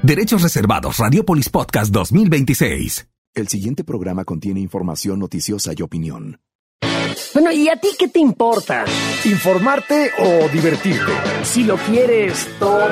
Derechos reservados. Radiopolis Podcast 2026. El siguiente programa contiene información noticiosa y opinión. Bueno, ¿y a ti qué te importa? ¿Informarte o divertirte? Si lo quieres todo.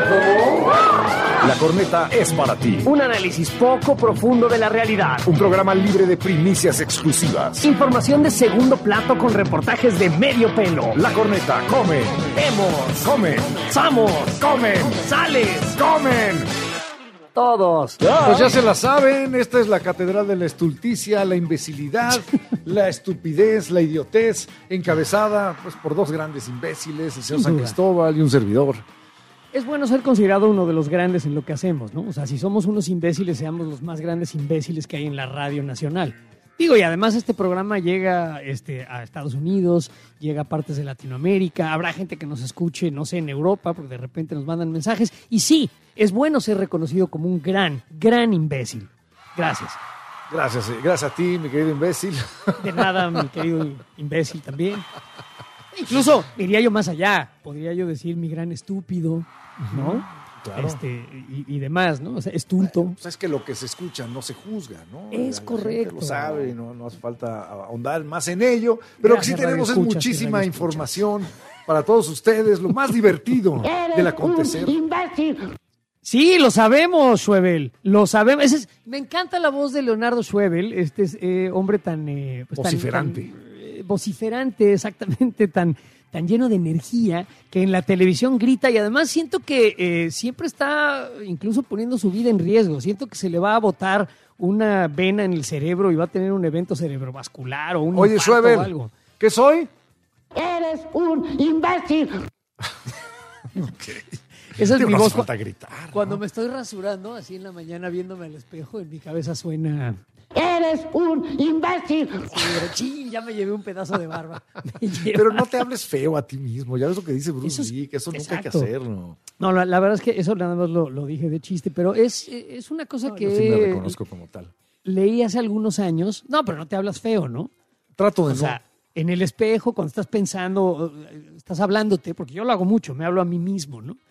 La Corneta es para ti. Un análisis poco profundo de la realidad. Un programa libre de primicias exclusivas. Información de segundo plato con reportajes de medio pelo. La Corneta come. Vemos. Comen. Samos. Comen. Sales. Comen. Todos. Pues ya se la saben, esta es la catedral de la estulticia, la imbecilidad, la estupidez, la idiotez, encabezada pues por dos grandes imbéciles, el señor San Cristóbal y un servidor. Es bueno ser considerado uno de los grandes en lo que hacemos, ¿no? O sea, si somos unos imbéciles, seamos los más grandes imbéciles que hay en la radio nacional. Digo, y además este programa llega a Estados Unidos, llega a partes de Latinoamérica, habrá gente que nos escuche, no sé, en Europa, porque de repente nos mandan mensajes. Y sí, es bueno ser reconocido como un gran imbécil. Gracias. Gracias a ti, mi querido imbécil. De nada, mi querido imbécil también. Incluso iría yo más allá, podría yo decir mi gran estúpido, ¿no? Claro. Y demás, ¿no? O sea, estulto. Pues es que lo que se escucha no se juzga, ¿no? Es correcto. Gente lo sabe y no hace falta ahondar más en ello. Pero lo que sí tenemos es muchísima información para todos ustedes, lo más divertido del acontecer. Sí, lo sabemos, Schwebel, lo sabemos. Me encanta la voz de Leonardo Schwebel, hombre tan... vociferante. Tan vociferante, exactamente, tan lleno de energía, que en la televisión grita y además siento que siempre está incluso poniendo su vida en riesgo. Siento que se le va a botar una vena en el cerebro y va a tener un evento cerebrovascular o un Oye, infarto Schwebel, o algo. ¿Qué soy? ¡Eres un imbécil! Okay. Esa es mi voz. Falta gritar, ¿no? Cuando me estoy rasurando así en la mañana viéndome al espejo, en mi cabeza suena... ¡Eres un imbécil! Sí, ya me llevé un pedazo de barba. Pero no te hables feo a ti mismo. Ya ves lo que dice Bruce Lee, que eso nunca hay que hacerlo. No, la verdad es que eso nada más lo dije de chiste, pero es una cosa que... Yo sí me reconozco como tal. Leí hace algunos años. No, pero no te hablas feo, ¿no? Trato de O sea, en el espejo, cuando estás pensando, estás hablándote, porque yo lo hago mucho, me hablo a mí mismo, ¿no?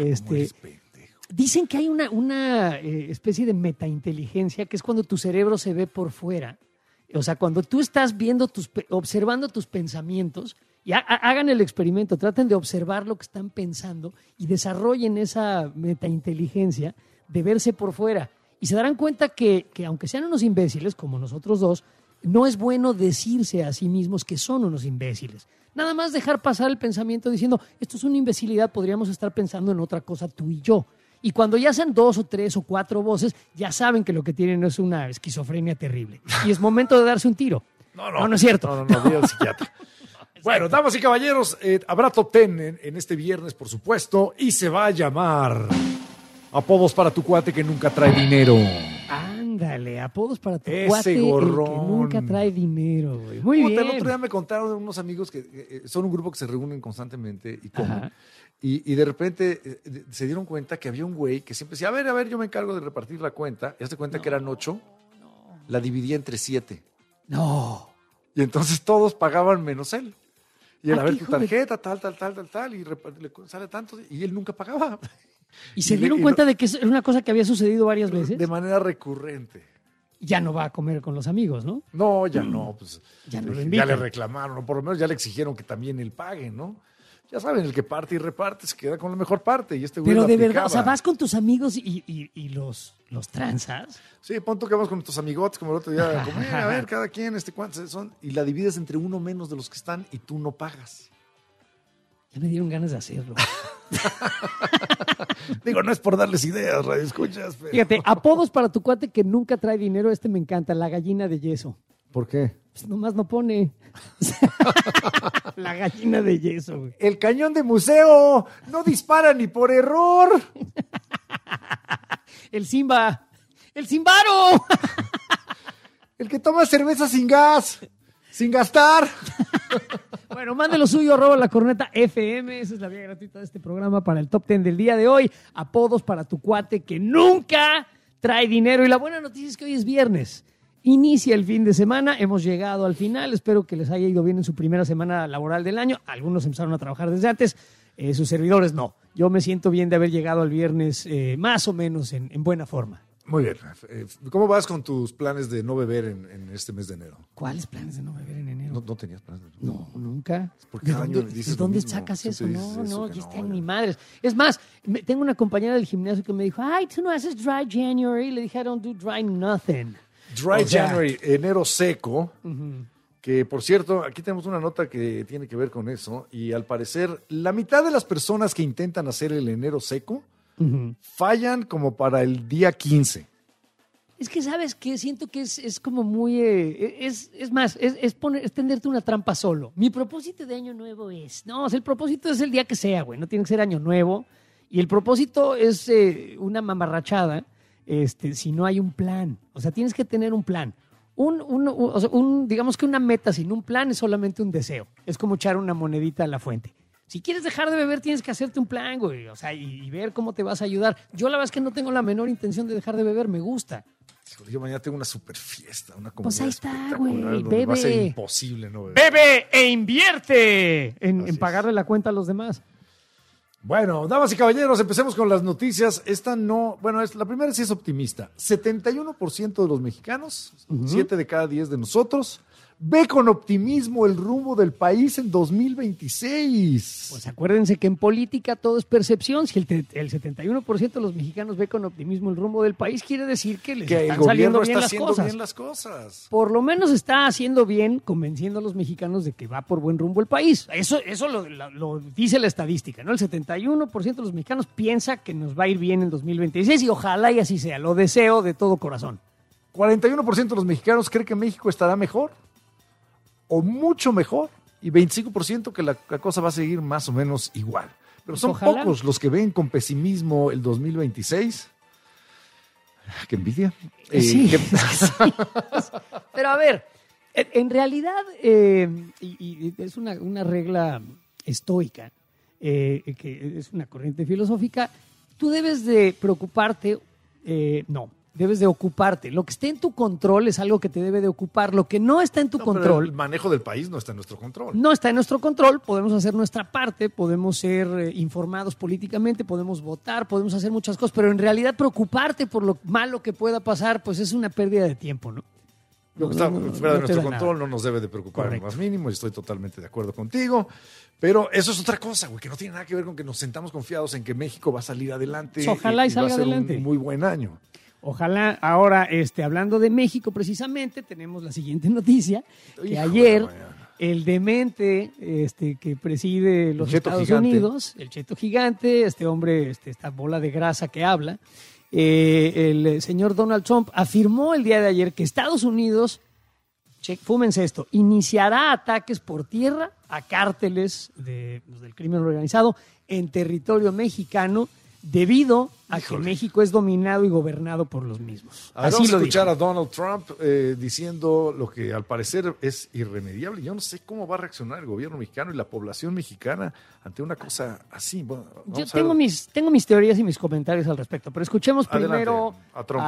Dicen que hay una especie de metainteligencia que es cuando tu cerebro se ve por fuera. O sea, cuando tú estás observando tus pensamientos, y hagan el experimento, traten de observar lo que están pensando y desarrollen esa metainteligencia de verse por fuera. Y se darán cuenta que aunque sean unos imbéciles, como nosotros dos, no es bueno decirse a sí mismos que son unos imbéciles. Nada más dejar pasar el pensamiento diciendo, esto es una imbecilidad, podríamos estar pensando en otra cosa tú y yo. Y cuando ya sean 2 o 3 o 4 voces, ya saben que lo que tienen es una esquizofrenia terrible. Y es momento de darse un tiro. No es cierto. No, diga al psiquiatra. Bueno, damas y caballeros, habrá top 10 en este viernes, por supuesto, y se va a llamar Apodos para tu cuate que nunca trae dinero. Ándale, apodos para tu Ese cuate gorrón. el que nunca trae dinero, güey. Muy bien. El otro día me contaron de unos amigos que son un grupo que se reúnen constantemente y comen. Y de repente se dieron cuenta que había un güey que siempre decía, a ver, yo me encargo de repartir la cuenta. Y hazte cuenta que eran 8, la dividía entre 7. No. Y entonces todos pagaban menos él. Y él, a ver, tu hijo de- tarjeta, tal, y le sale tanto, y él nunca pagaba. ¿Y se dieron cuenta de que es una cosa que había sucedido varias veces? De manera recurrente. Ya no va a comer con los amigos, ¿no? No, ya no, pues Ya no lo ya invitan. le reclamaron, o por lo menos ya le exigieron que también él pague, ¿no? Ya saben, el que parte y reparte se queda con la mejor parte, y este güey Pero lo de verdad, aplicaba. o sea, vas con tus amigos y los transas. Sí, pon tú que vamos con nuestros amigotes, como el otro día, como, a ver, cada quien, cuántos son, y la divides entre uno menos de los que están, y tú no pagas. Ya me dieron ganas de hacerlo. Digo, no es por darles ideas, radio escuchas, pero... Fíjate, apodos para tu cuate que nunca trae dinero, me encanta, la gallina de yeso. ¿Por qué? Pues nomás no pone. La gallina de yeso, güey. El cañón de museo no dispara ni por error. El Simba. ¡El Simbaro! El que toma cerveza sin gas, sin gastar. Bueno, mande lo suyo, @lacorneta.fm. Esa es la vía gratuita de este programa para el Top 10 del día de hoy. Apodos para tu cuate que nunca trae dinero. Y la buena noticia es que hoy es viernes. Inicia el fin de semana. Hemos llegado al final. Espero que les haya ido bien en su primera semana laboral del año. Algunos empezaron a trabajar desde antes. Sus servidores no. Yo me siento bien de haber llegado al viernes más o menos en buena forma. Muy bien. ¿Cómo vas con tus planes de no beber en este mes de enero? ¿Cuáles planes de no beber en enero? ¿No tenías planes de No, nunca. Porque cada año dices ¿De dónde lo mismo. sacas eso? Siempre dices No, eso, ya que está en no. mi madre. Es más, tengo una compañera del gimnasio que me dijo, ay, tú no haces dry January. Le dije, I don't do dry nothing. Dry O sea, January, enero seco. Que, por cierto, aquí tenemos una nota que tiene que ver con eso. Y al parecer, la mitad de las personas que intentan hacer el enero seco fallan como para el día 15. Es que, ¿sabes qué? Siento que es como muy... es tenderte una trampa solo. Mi propósito de año nuevo es... No, o sea, el propósito es el día que sea, güey. No tiene que ser año nuevo. Y el propósito es una mamarrachada si no hay un plan. O sea, tienes que tener un plan. Digamos que una meta sin un plan es solamente un deseo. Es como echar una monedita a la fuente. Si quieres dejar de beber, tienes que hacerte un plan, güey. O sea, y ver cómo te vas a ayudar. Yo la verdad es que no tengo la menor intención de dejar de beber. Me gusta. Yo mañana tengo una super fiesta, una Pues comunidad ahí está, espectacular, güey, donde va a ser bebe. imposible no beber. ¡Bebe e invierte! En Así es. pagarle la cuenta a los demás. Bueno, damas y caballeros, empecemos con las noticias. La primera sí es optimista. 71% de los mexicanos, 7 de cada 10 de nosotros, ve con optimismo el rumbo del país en 2026. Pues acuérdense que en política todo es percepción. Si el 71% de los mexicanos ve con optimismo el rumbo del país, quiere decir que les Que el están saliendo gobierno bien está las haciendo cosas. bien las cosas. Por lo menos está haciendo bien, convenciendo a los mexicanos de que va por buen rumbo el país. Eso lo dice la estadística, ¿no? El 71% de los mexicanos piensa que nos va a ir bien en 2026 y ojalá y así sea. Lo deseo de todo corazón. 41% de los mexicanos cree que México estará mejor o mucho mejor y 25% que la cosa va a seguir más o menos igual. Pero son Ojalá. pocos los que ven con pesimismo el 2026. ¡Qué envidia! Sí, ¿qué- sí. Pero a ver, en realidad, y es una regla estoica, que es una corriente filosófica, tú debes de preocuparte, debes de ocuparte. Lo que esté en tu control es algo que te debe de ocupar. Lo que no está en tu No, pero control... el manejo del país no está en nuestro control. No está en nuestro control, podemos hacer nuestra parte, podemos ser informados políticamente, podemos votar, podemos hacer muchas cosas, pero en realidad preocuparte por lo malo que pueda pasar, pues es una pérdida de tiempo, ¿no? Lo que está fuera de no te nuestro da control nada. no nos debe de preocupar en lo Correcto. más mínimo y estoy totalmente de acuerdo contigo. Pero eso es otra cosa, güey, que no tiene nada que ver con que nos sentamos confiados en que México va a salir adelante. Pues ojalá y va a salga ser adelante. un muy buen año. Ojalá, ahora, hablando de México precisamente, tenemos la siguiente noticia, que Hijo de ayer la mañana. el demente que preside los El Cheto Estados Gigante. Unidos, el Cheto Gigante, este hombre, esta bola de grasa que habla, el señor Donald Trump afirmó el día de ayer que Estados Unidos, fúmense esto, iniciará ataques por tierra a cárteles del crimen organizado en territorio mexicano debido a que Híjole. México es dominado y gobernado por los mismos. A ver, Así vamos a lo escuchar dijo. a Donald Trump diciendo lo que al parecer es irremediable. Yo no sé cómo va a reaccionar el gobierno mexicano y la población mexicana ante una cosa así. Bueno, Yo vamos a tengo ver. mis teorías y mis comentarios al respecto, pero escuchemos Adelante, primero a trompas.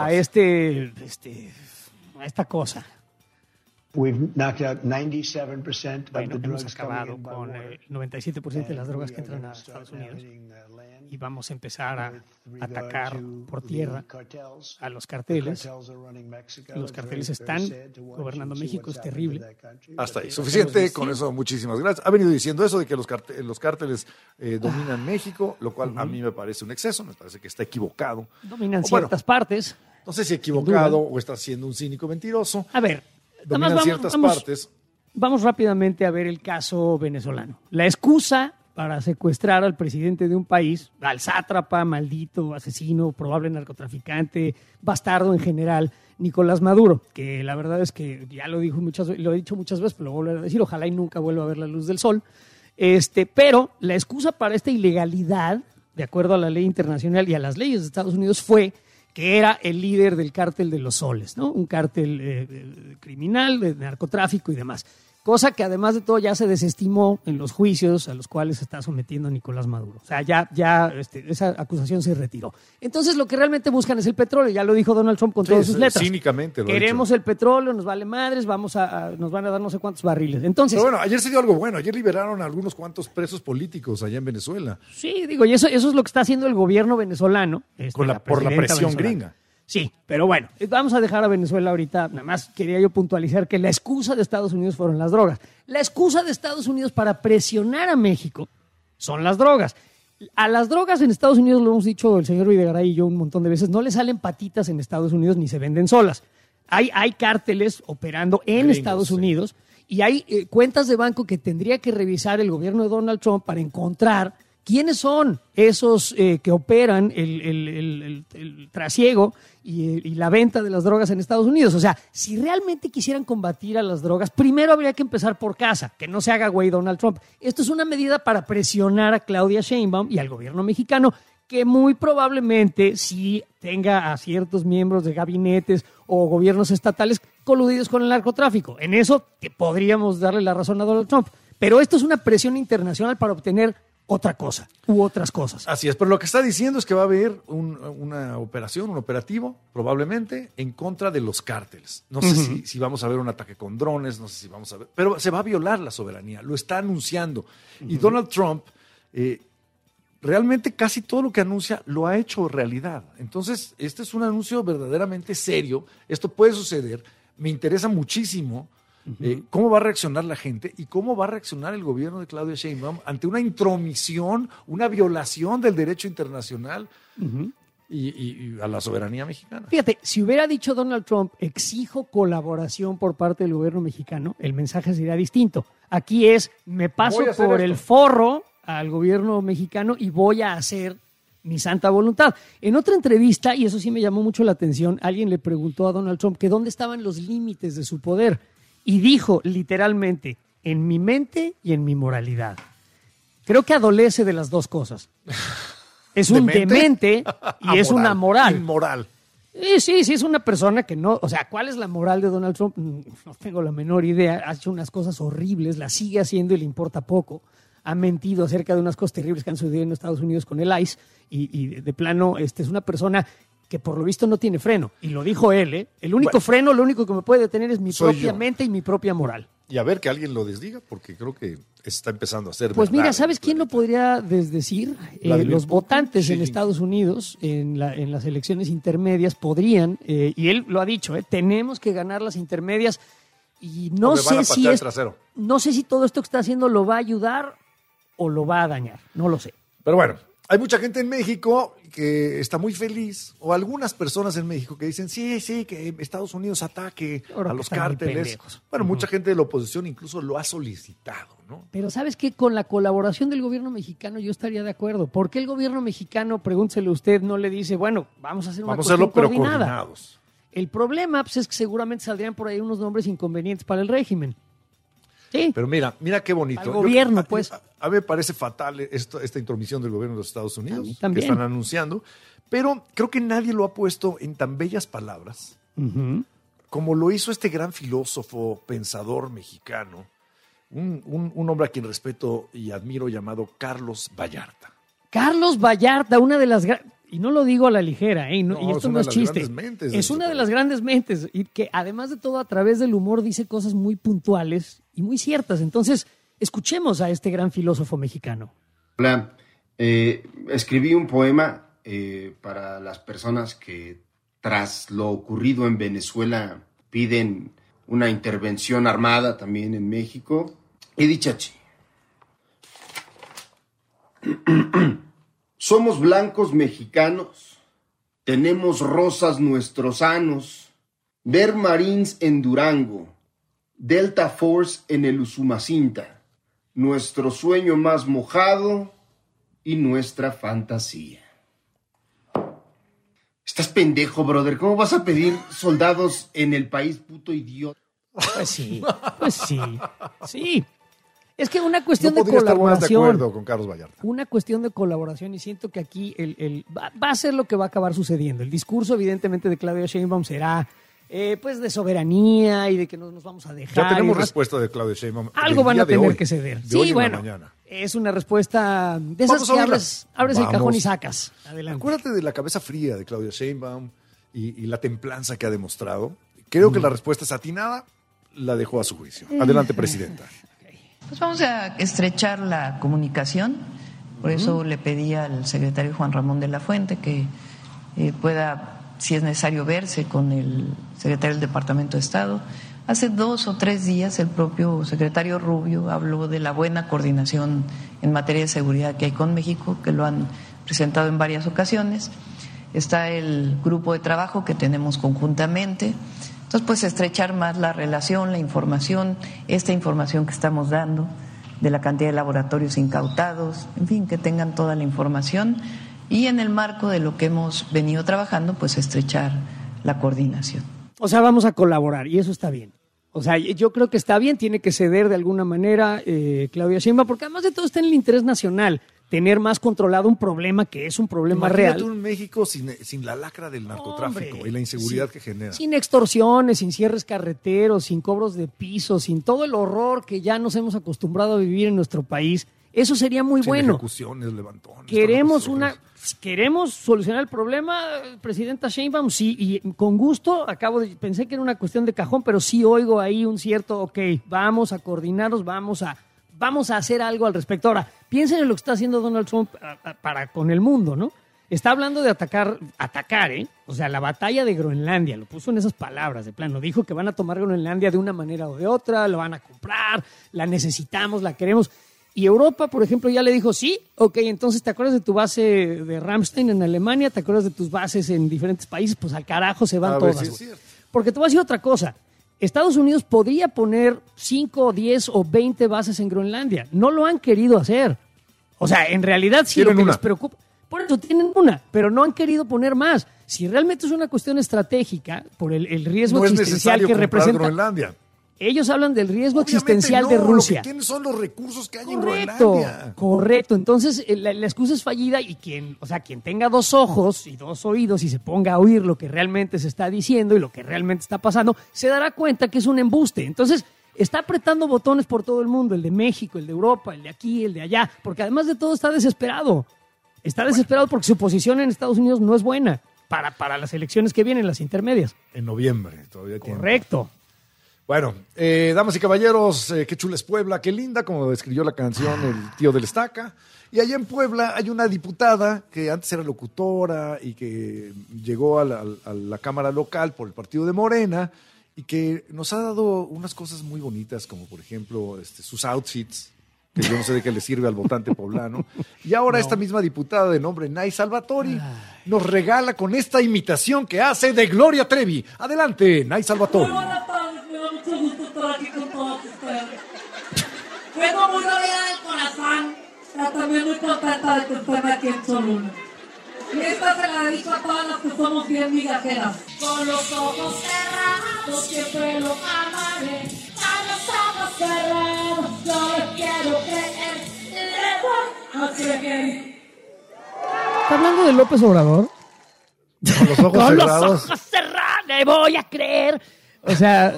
a esta cosa. We've knocked out 97% of Bueno, the hemos drugs acabado coming in by con water. el 97% de las And drogas we que are entran gonna a start Estados now Unidos hitting, land y vamos a empezar a with regard atacar to por the tierra cartels. a los The carteles. cartels are running Mexico. Los It's carteles very, very están sad to watch gobernando and see México, what's es happened to terrible. that country. Hasta ahí, Pero suficiente, tenemos con decir- eso muchísimas gracias. Ha venido diciendo eso de que los cárteles dominan México, lo cual a mí me parece un exceso, me parece que está equivocado. Dominan O bueno, ciertas partes. no sé si equivocado o está siendo un cínico mentiroso. A ver, nada Dominan más ciertas vamos, partes. vamos rápidamente a ver el caso venezolano. La excusa para secuestrar al presidente de un país, al sátrapa, maldito, asesino, probable narcotraficante, bastardo en general, Nicolás Maduro, que la verdad es que ya lo he dicho muchas veces, pero lo voy a volver a decir, ojalá y nunca vuelva a ver la luz del sol. Pero la excusa para esta ilegalidad, de acuerdo a la ley internacional y a las leyes de Estados Unidos, fue que era el líder del cártel de los soles, ¿no? Un cártel criminal, de narcotráfico y demás. cosa que además de todo ya se desestimó en los juicios a los cuales se está sometiendo Nicolás Maduro. O sea, ya esa acusación se retiró. Entonces, lo que realmente buscan es el petróleo, ya lo dijo Donald Trump con todas sus letras. Cínicamente lo ha Queremos dicho. el petróleo, nos vale madres, nos van a dar no sé cuántos barriles. Entonces, Pero bueno, ayer se dio algo bueno. Ayer liberaron a algunos cuantos presos políticos allá en Venezuela. sí, digo, y eso es lo que está haciendo el gobierno venezolano. Por la presidenta presión venezolana. gringa. Sí, pero bueno, vamos a dejar a Venezuela ahorita. Nada más quería yo puntualizar que la excusa de Estados Unidos fueron las drogas. La excusa de Estados Unidos para presionar a México son las drogas. A las drogas en Estados Unidos, lo hemos dicho el señor Videgaray y yo un montón de veces, no le salen patitas en Estados Unidos ni se venden solas. Hay cárteles operando en Gringos, Estados sí. Unidos y hay cuentas de banco que tendría que revisar el gobierno de Donald Trump para encontrar quiénes son esos que operan el trasiego y la venta de las drogas en Estados Unidos. O sea, si realmente quisieran combatir a las drogas, primero habría que empezar por casa, que no se haga güey Donald Trump. Esto es una medida para presionar a Claudia Sheinbaum y al gobierno mexicano, que muy probablemente sí tenga a ciertos miembros de gabinetes o gobiernos estatales coludidos con el narcotráfico. En eso que podríamos darle la razón a Donald Trump. Pero esto es una presión internacional para obtener otra cosa u otras cosas. Así es, pero lo que está diciendo es que va a haber una operación, un operativo, probablemente, en contra de los cárteles. No sé si vamos a ver un ataque con drones, no sé si vamos a ver, pero se va a violar la soberanía, lo está anunciando. Y Donald Trump, realmente casi todo lo que anuncia lo ha hecho realidad. Entonces, este es un anuncio verdaderamente serio, esto puede suceder, me interesa muchísimo. ¿Cómo va a reaccionar la gente y cómo va a reaccionar el gobierno de Claudia Sheinbaum ante una intromisión, una violación del derecho internacional y a la soberanía mexicana? Fíjate, si hubiera dicho Donald Trump, exijo colaboración por parte del gobierno mexicano, el mensaje sería distinto. Aquí es, me paso Voy a hacer por esto. el forro al gobierno mexicano y voy a hacer mi santa voluntad. En otra entrevista, y eso sí me llamó mucho la atención, alguien le preguntó a Donald Trump que dónde estaban los límites de su poder. Y dijo literalmente, en mi mente y en mi moralidad. Creo que adolece de las dos cosas. Es un demente y es una moral. Inmoral. Sí, es una persona que no... O sea, ¿cuál es la moral de Donald Trump? No tengo la menor idea. Ha hecho unas cosas horribles, las sigue haciendo y le importa poco. Ha mentido acerca de unas cosas terribles que han sucedido en Estados Unidos con el ICE. Y de plano, es una persona que por lo visto no tiene freno. Y lo dijo él, ¿eh? El único freno, lo único que me puede detener es mi propia mente y mi propia moral. Y a ver que alguien lo desdiga, porque creo que está empezando a ser Pues verdad. mira, ¿sabes quién lo podría desdecir? Los votantes en Estados Unidos, en las elecciones intermedias, podrían, y él lo ha dicho, tenemos que ganar las intermedias, y no sé si todo esto que está haciendo lo va a ayudar o lo va a dañar, no lo sé. Pero bueno, hay mucha gente en México que está muy feliz, o algunas personas en México que dicen, sí, que Estados Unidos ataque a los cárteles. Bueno, mucha gente de la oposición incluso lo ha solicitado, ¿no? Pero ¿sabes qué? Con la colaboración del gobierno mexicano yo estaría de acuerdo. ¿Por qué el gobierno mexicano, pregúnteselo usted, no le dice, bueno, vamos a hacer una cuestión coordinada? Coordinados. El problema pues, es que seguramente saldrían por ahí unos nombres inconvenientes para el régimen. Sí. Pero mira qué bonito. Al gobierno, pues. A mí me parece fatal esta intromisión del gobierno de los Estados Unidos, A mí también. que están anunciando, pero creo que nadie lo ha puesto en tan bellas palabras como lo hizo este gran filósofo, pensador mexicano, un hombre a quien respeto y admiro, llamado Carlos Vallarta. Carlos Vallarta, una de las y no lo digo a la ligera, y esto no es chiste, es una de las grandes mentes, y que además de todo a través del humor dice cosas muy puntuales y muy ciertas. Entonces, escuchemos a este gran filósofo mexicano. Hola, escribí un poema para las personas que tras lo ocurrido en Venezuela piden una intervención armada también en México. Y dice así. Somos blancos mexicanos, tenemos rosas nuestros sanos, ver Marines en Durango, Delta Force en el Usumacinta, nuestro sueño más mojado y nuestra fantasía. Estás pendejo, brother. ¿Cómo vas a pedir soldados en el país, puto idiota? Pues sí. Sí. Es que una cuestión no de colaboración. Estar más de acuerdo con Carlos Vallarta. Una cuestión de colaboración, y siento que aquí va a ser lo que va a acabar sucediendo. El discurso, evidentemente, de Claudia Sheinbaum será pues de soberanía y de que no nos vamos a dejar. Ya tenemos y demás. respuesta de Claudia Sheinbaum. Algo van a tener que ceder. De hoy Sí, en bueno, la mañana. es una respuesta de esas Vamos a que oírla. abres el Vamos. cajón y sacas. Adelante. Acuérdate de la cabeza fría de Claudia Sheinbaum y la templanza que ha demostrado. Creo que la respuesta es atinada, la dejó a su juicio. Adelante, presidenta. Pues vamos a estrechar la comunicación, por eso le pedí al secretario Juan Ramón de la Fuente que pueda, si es necesario, verse con el secretario del Departamento de Estado. Hace 2 o 3 días el propio secretario Rubio habló de la buena coordinación en materia de seguridad que hay con México, que lo han presentado en varias ocasiones. Está el grupo de trabajo que tenemos conjuntamente. Entonces, pues estrechar más la relación, la información, esta información que estamos dando, de la cantidad de laboratorios incautados, en fin, que tengan toda la información y en el marco de lo que hemos venido trabajando, pues estrechar la coordinación. O sea, vamos a colaborar y eso está bien. O sea, yo creo que está bien, tiene que ceder de alguna manera Claudia Sheinbaum, porque además de todo está en el interés nacional tener más controlado un problema que es un problema Imagínate real. un México sin la lacra del narcotráfico y la inseguridad que genera. Sin extorsiones, sin cierres carreteros, sin cobros de piso, sin todo el horror que ya nos hemos acostumbrado a vivir en nuestro país. Eso sería muy Sin bueno. ejecuciones, levantones. ¿Queremos solucionar el problema, presidenta Sheinbaum? Sí, y con gusto, pensé que era una cuestión de cajón, pero sí oigo ahí un cierto, ok, vamos a coordinarnos, vamos a hacer algo al respecto. Ahora, piensen en lo que está haciendo Donald Trump para con el mundo, ¿no? Está hablando de atacar, ¿eh? O sea, la batalla de Groenlandia, lo puso en esas palabras de plano. Dijo que van a tomar Groenlandia de una manera o de otra, lo van a comprar, la necesitamos, la queremos. Y Europa, por ejemplo, ya le dijo, sí, ok, entonces ¿te acuerdas de tu base de Ramstein en Alemania? ¿Te acuerdas de tus bases en diferentes países? Pues al carajo se van todas. Sí es cierto. Porque te voy a decir otra cosa. Estados Unidos podría poner 5, 10 o 20 bases en Groenlandia. No lo han querido hacer. O sea, en realidad sí lo que les preocupa. Por eso tienen una, pero no han querido poner más. Si realmente es una cuestión estratégica, por el riesgo existencial que representa. Groenlandia. Ellos hablan del riesgo Obviamente existencial de Rusia. Lo que tienen son los recursos que hay en Groenlandia. Correcto. Entonces, la excusa es fallida y quien tenga 2 ojos y 2 oídos y se ponga a oír lo que realmente se está diciendo y lo que realmente está pasando, se dará cuenta que es un embuste. Entonces, está apretando botones por todo el mundo, el de México, el de Europa, el de aquí, el de allá, porque además de todo está desesperado. Está desesperado porque su posición en Estados Unidos no es buena para las elecciones que vienen, las intermedias. En noviembre, todavía tiene. Correcto. Bueno, damas y caballeros, qué chula es Puebla, qué linda, como describió la canción El Tío del Estaca. Y allá en Puebla hay una diputada que antes era locutora y que llegó a la Cámara local por el partido de Morena y que nos ha dado unas cosas muy bonitas, como por ejemplo sus outfits, que yo no sé de qué le sirve al votante poblano. Y ahora esta misma diputada de nombre Nay Salvatori nos regala con esta imitación que hace de Gloria Trevi. Adelante, Nay Salvatori. Mucho gusto estar aquí con todos ustedes. Vengo muy dolida del corazón, pero también muy contenta de que estén aquí en Cholula. Y esta se la dedico a todas las que somos bien migajeras. Con los ojos cerrados siempre lo amaré. Con los ojos cerrados yo le quiero creer. Le voy a creer. ¿Está hablando de López Obrador? Con los ojos Con cerrados. los ojos cerrados le voy a creer. O sea,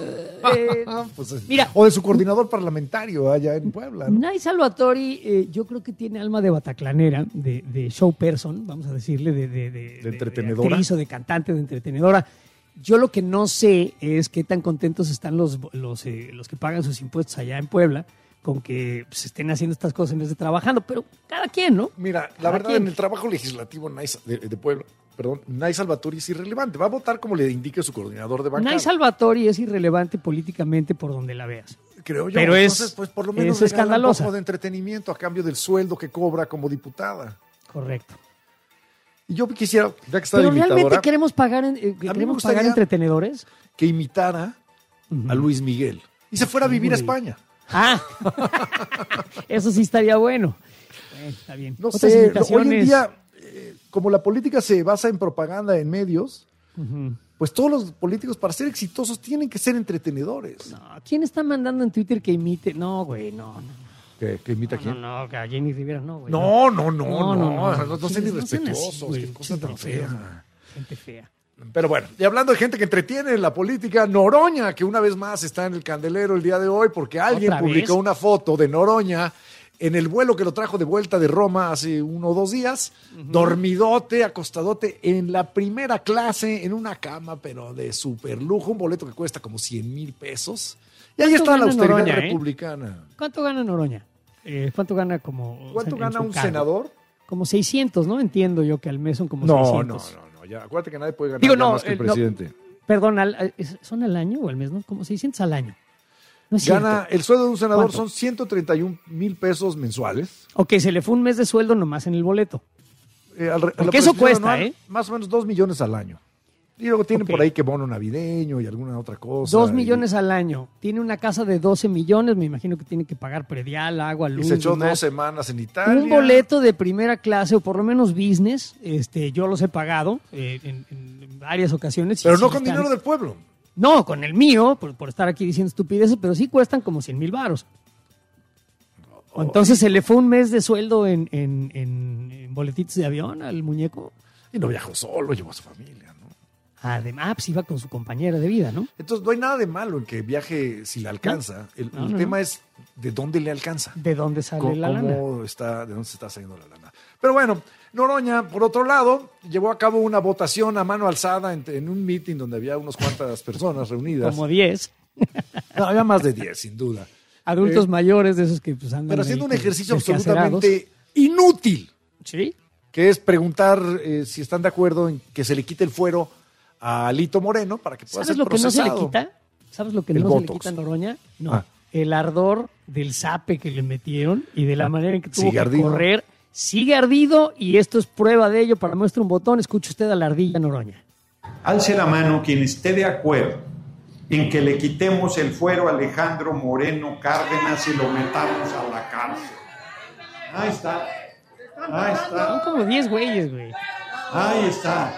pues, mira, o de su coordinador parlamentario allá en Puebla, ¿no? Nay Salvatori, yo creo que tiene alma de bataclanera, de show person, vamos a decirle, de entretenedora. De actriz o de cantante, de entretenedora. Yo lo que no sé es qué tan contentos están los que pagan sus impuestos allá en Puebla con que se estén haciendo estas cosas en vez de trabajando, pero cada quien, ¿no? Mira, la verdad, en el trabajo legislativo de Puebla, Nay Salvatori es irrelevante. Va a votar como le indique su coordinador de bancada. Nay Salvatori es irrelevante políticamente por donde la veas. Creo yo. Pero entonces, pues por lo menos es escandalosa. Un poco de entretenimiento a cambio del sueldo que cobra como diputada. Correcto. Y yo quisiera, ya que está Pero de imitadora, realmente queremos pagar entretenedores. Que imitara a Luis Miguel y se fuera a vivir a España. Ah, eso sí estaría bueno. Está bien. No Otras sé, imitaciones. hoy en día, como la política se basa en propaganda en medios, pues todos los políticos para ser exitosos tienen que ser entretenedores. No, ¿quién está mandando en Twitter que imite? No, güey, no. ¿Que imita a quién? No, a Jenny Rivera, no, güey. No sean No irrespetuosos, sean así, qué cosa tan groseros, fea. Gente fea. Pero bueno, y hablando de gente que entretiene en la política, Noroña, que una vez más está en el candelero el día de hoy porque alguien publicó una foto de Noroña en el vuelo que lo trajo de vuelta de Roma hace 1 o 2 días, dormidote, acostadote en la primera clase, en una cama, pero de súper lujo, un boleto que cuesta como 100,000 pesos. Y ahí está la austeridad Noroña, republicana. ¿Cuánto gana Noroña? ¿Cuánto gana ¿Cuánto gana un senador? Como 600, ¿no? Entiendo yo que al mes son como 600. No, ya, acuérdate que nadie puede ganar más que el presidente. Perdón, ¿son al año o al mes? ¿No? Como 600 al año. No es Gana, cierto. el sueldo de un senador ¿Cuánto? son 131,000 pesos mensuales. Ok, se le fue un mes de sueldo nomás en el boleto. Porque eso cuesta, anual, más o menos 2 millones al año. Y luego tienen por ahí que bono navideño y alguna otra cosa. 2 millones al año. Tiene una casa de 12 millones, me imagino que tiene que pagar predial, agua, luz. Y se echó demás. 2 semanas en Italia. Un boleto de primera clase o por lo menos business, yo los he pagado en varias ocasiones. Pero Sí, no sí con están- dinero del pueblo. No, con el mío, por estar aquí diciendo estupideces, pero sí cuestan como 100,000 varos. O entonces se le fue un mes de sueldo en boletitos de avión al muñeco. Y no viajó solo, llevó a su familia, ¿no? Además, pues iba con su compañera de vida, ¿no? Entonces no hay nada de malo en que viaje si le alcanza. El No. tema es de dónde le alcanza. ¿De dónde sale la lana? ¿De dónde se está saliendo la lana? Pero bueno, Noroña, por otro lado, llevó a cabo una votación a mano alzada en un meeting donde había unas cuantas personas reunidas. Como 10 No, había más de 10, sin duda. adultos mayores de esos que pues andan Pero ahí haciendo un como ejercicio descacerados. absolutamente inútil, Sí. que es preguntar si están de acuerdo en que se le quite el fuero a Alito Moreno para que pueda ¿Sabes ser lo que no se le procesado. quita? ¿Sabes lo que El no se le Botox. quita a Noroña? No. Ah. El ardor del zape que le metieron y de la manera en que tuvo Sigue que ardido. correr. Sigue ardido y esto es prueba de ello. Para muestra un botón, escuche usted a la ardilla Noroña. Alce la mano quien esté de acuerdo en que le quitemos el fuero a Alejandro Moreno Cárdenas y lo metamos a la cárcel. Ahí está. Ahí Son está. como 10 güeyes, güey. Ahí está.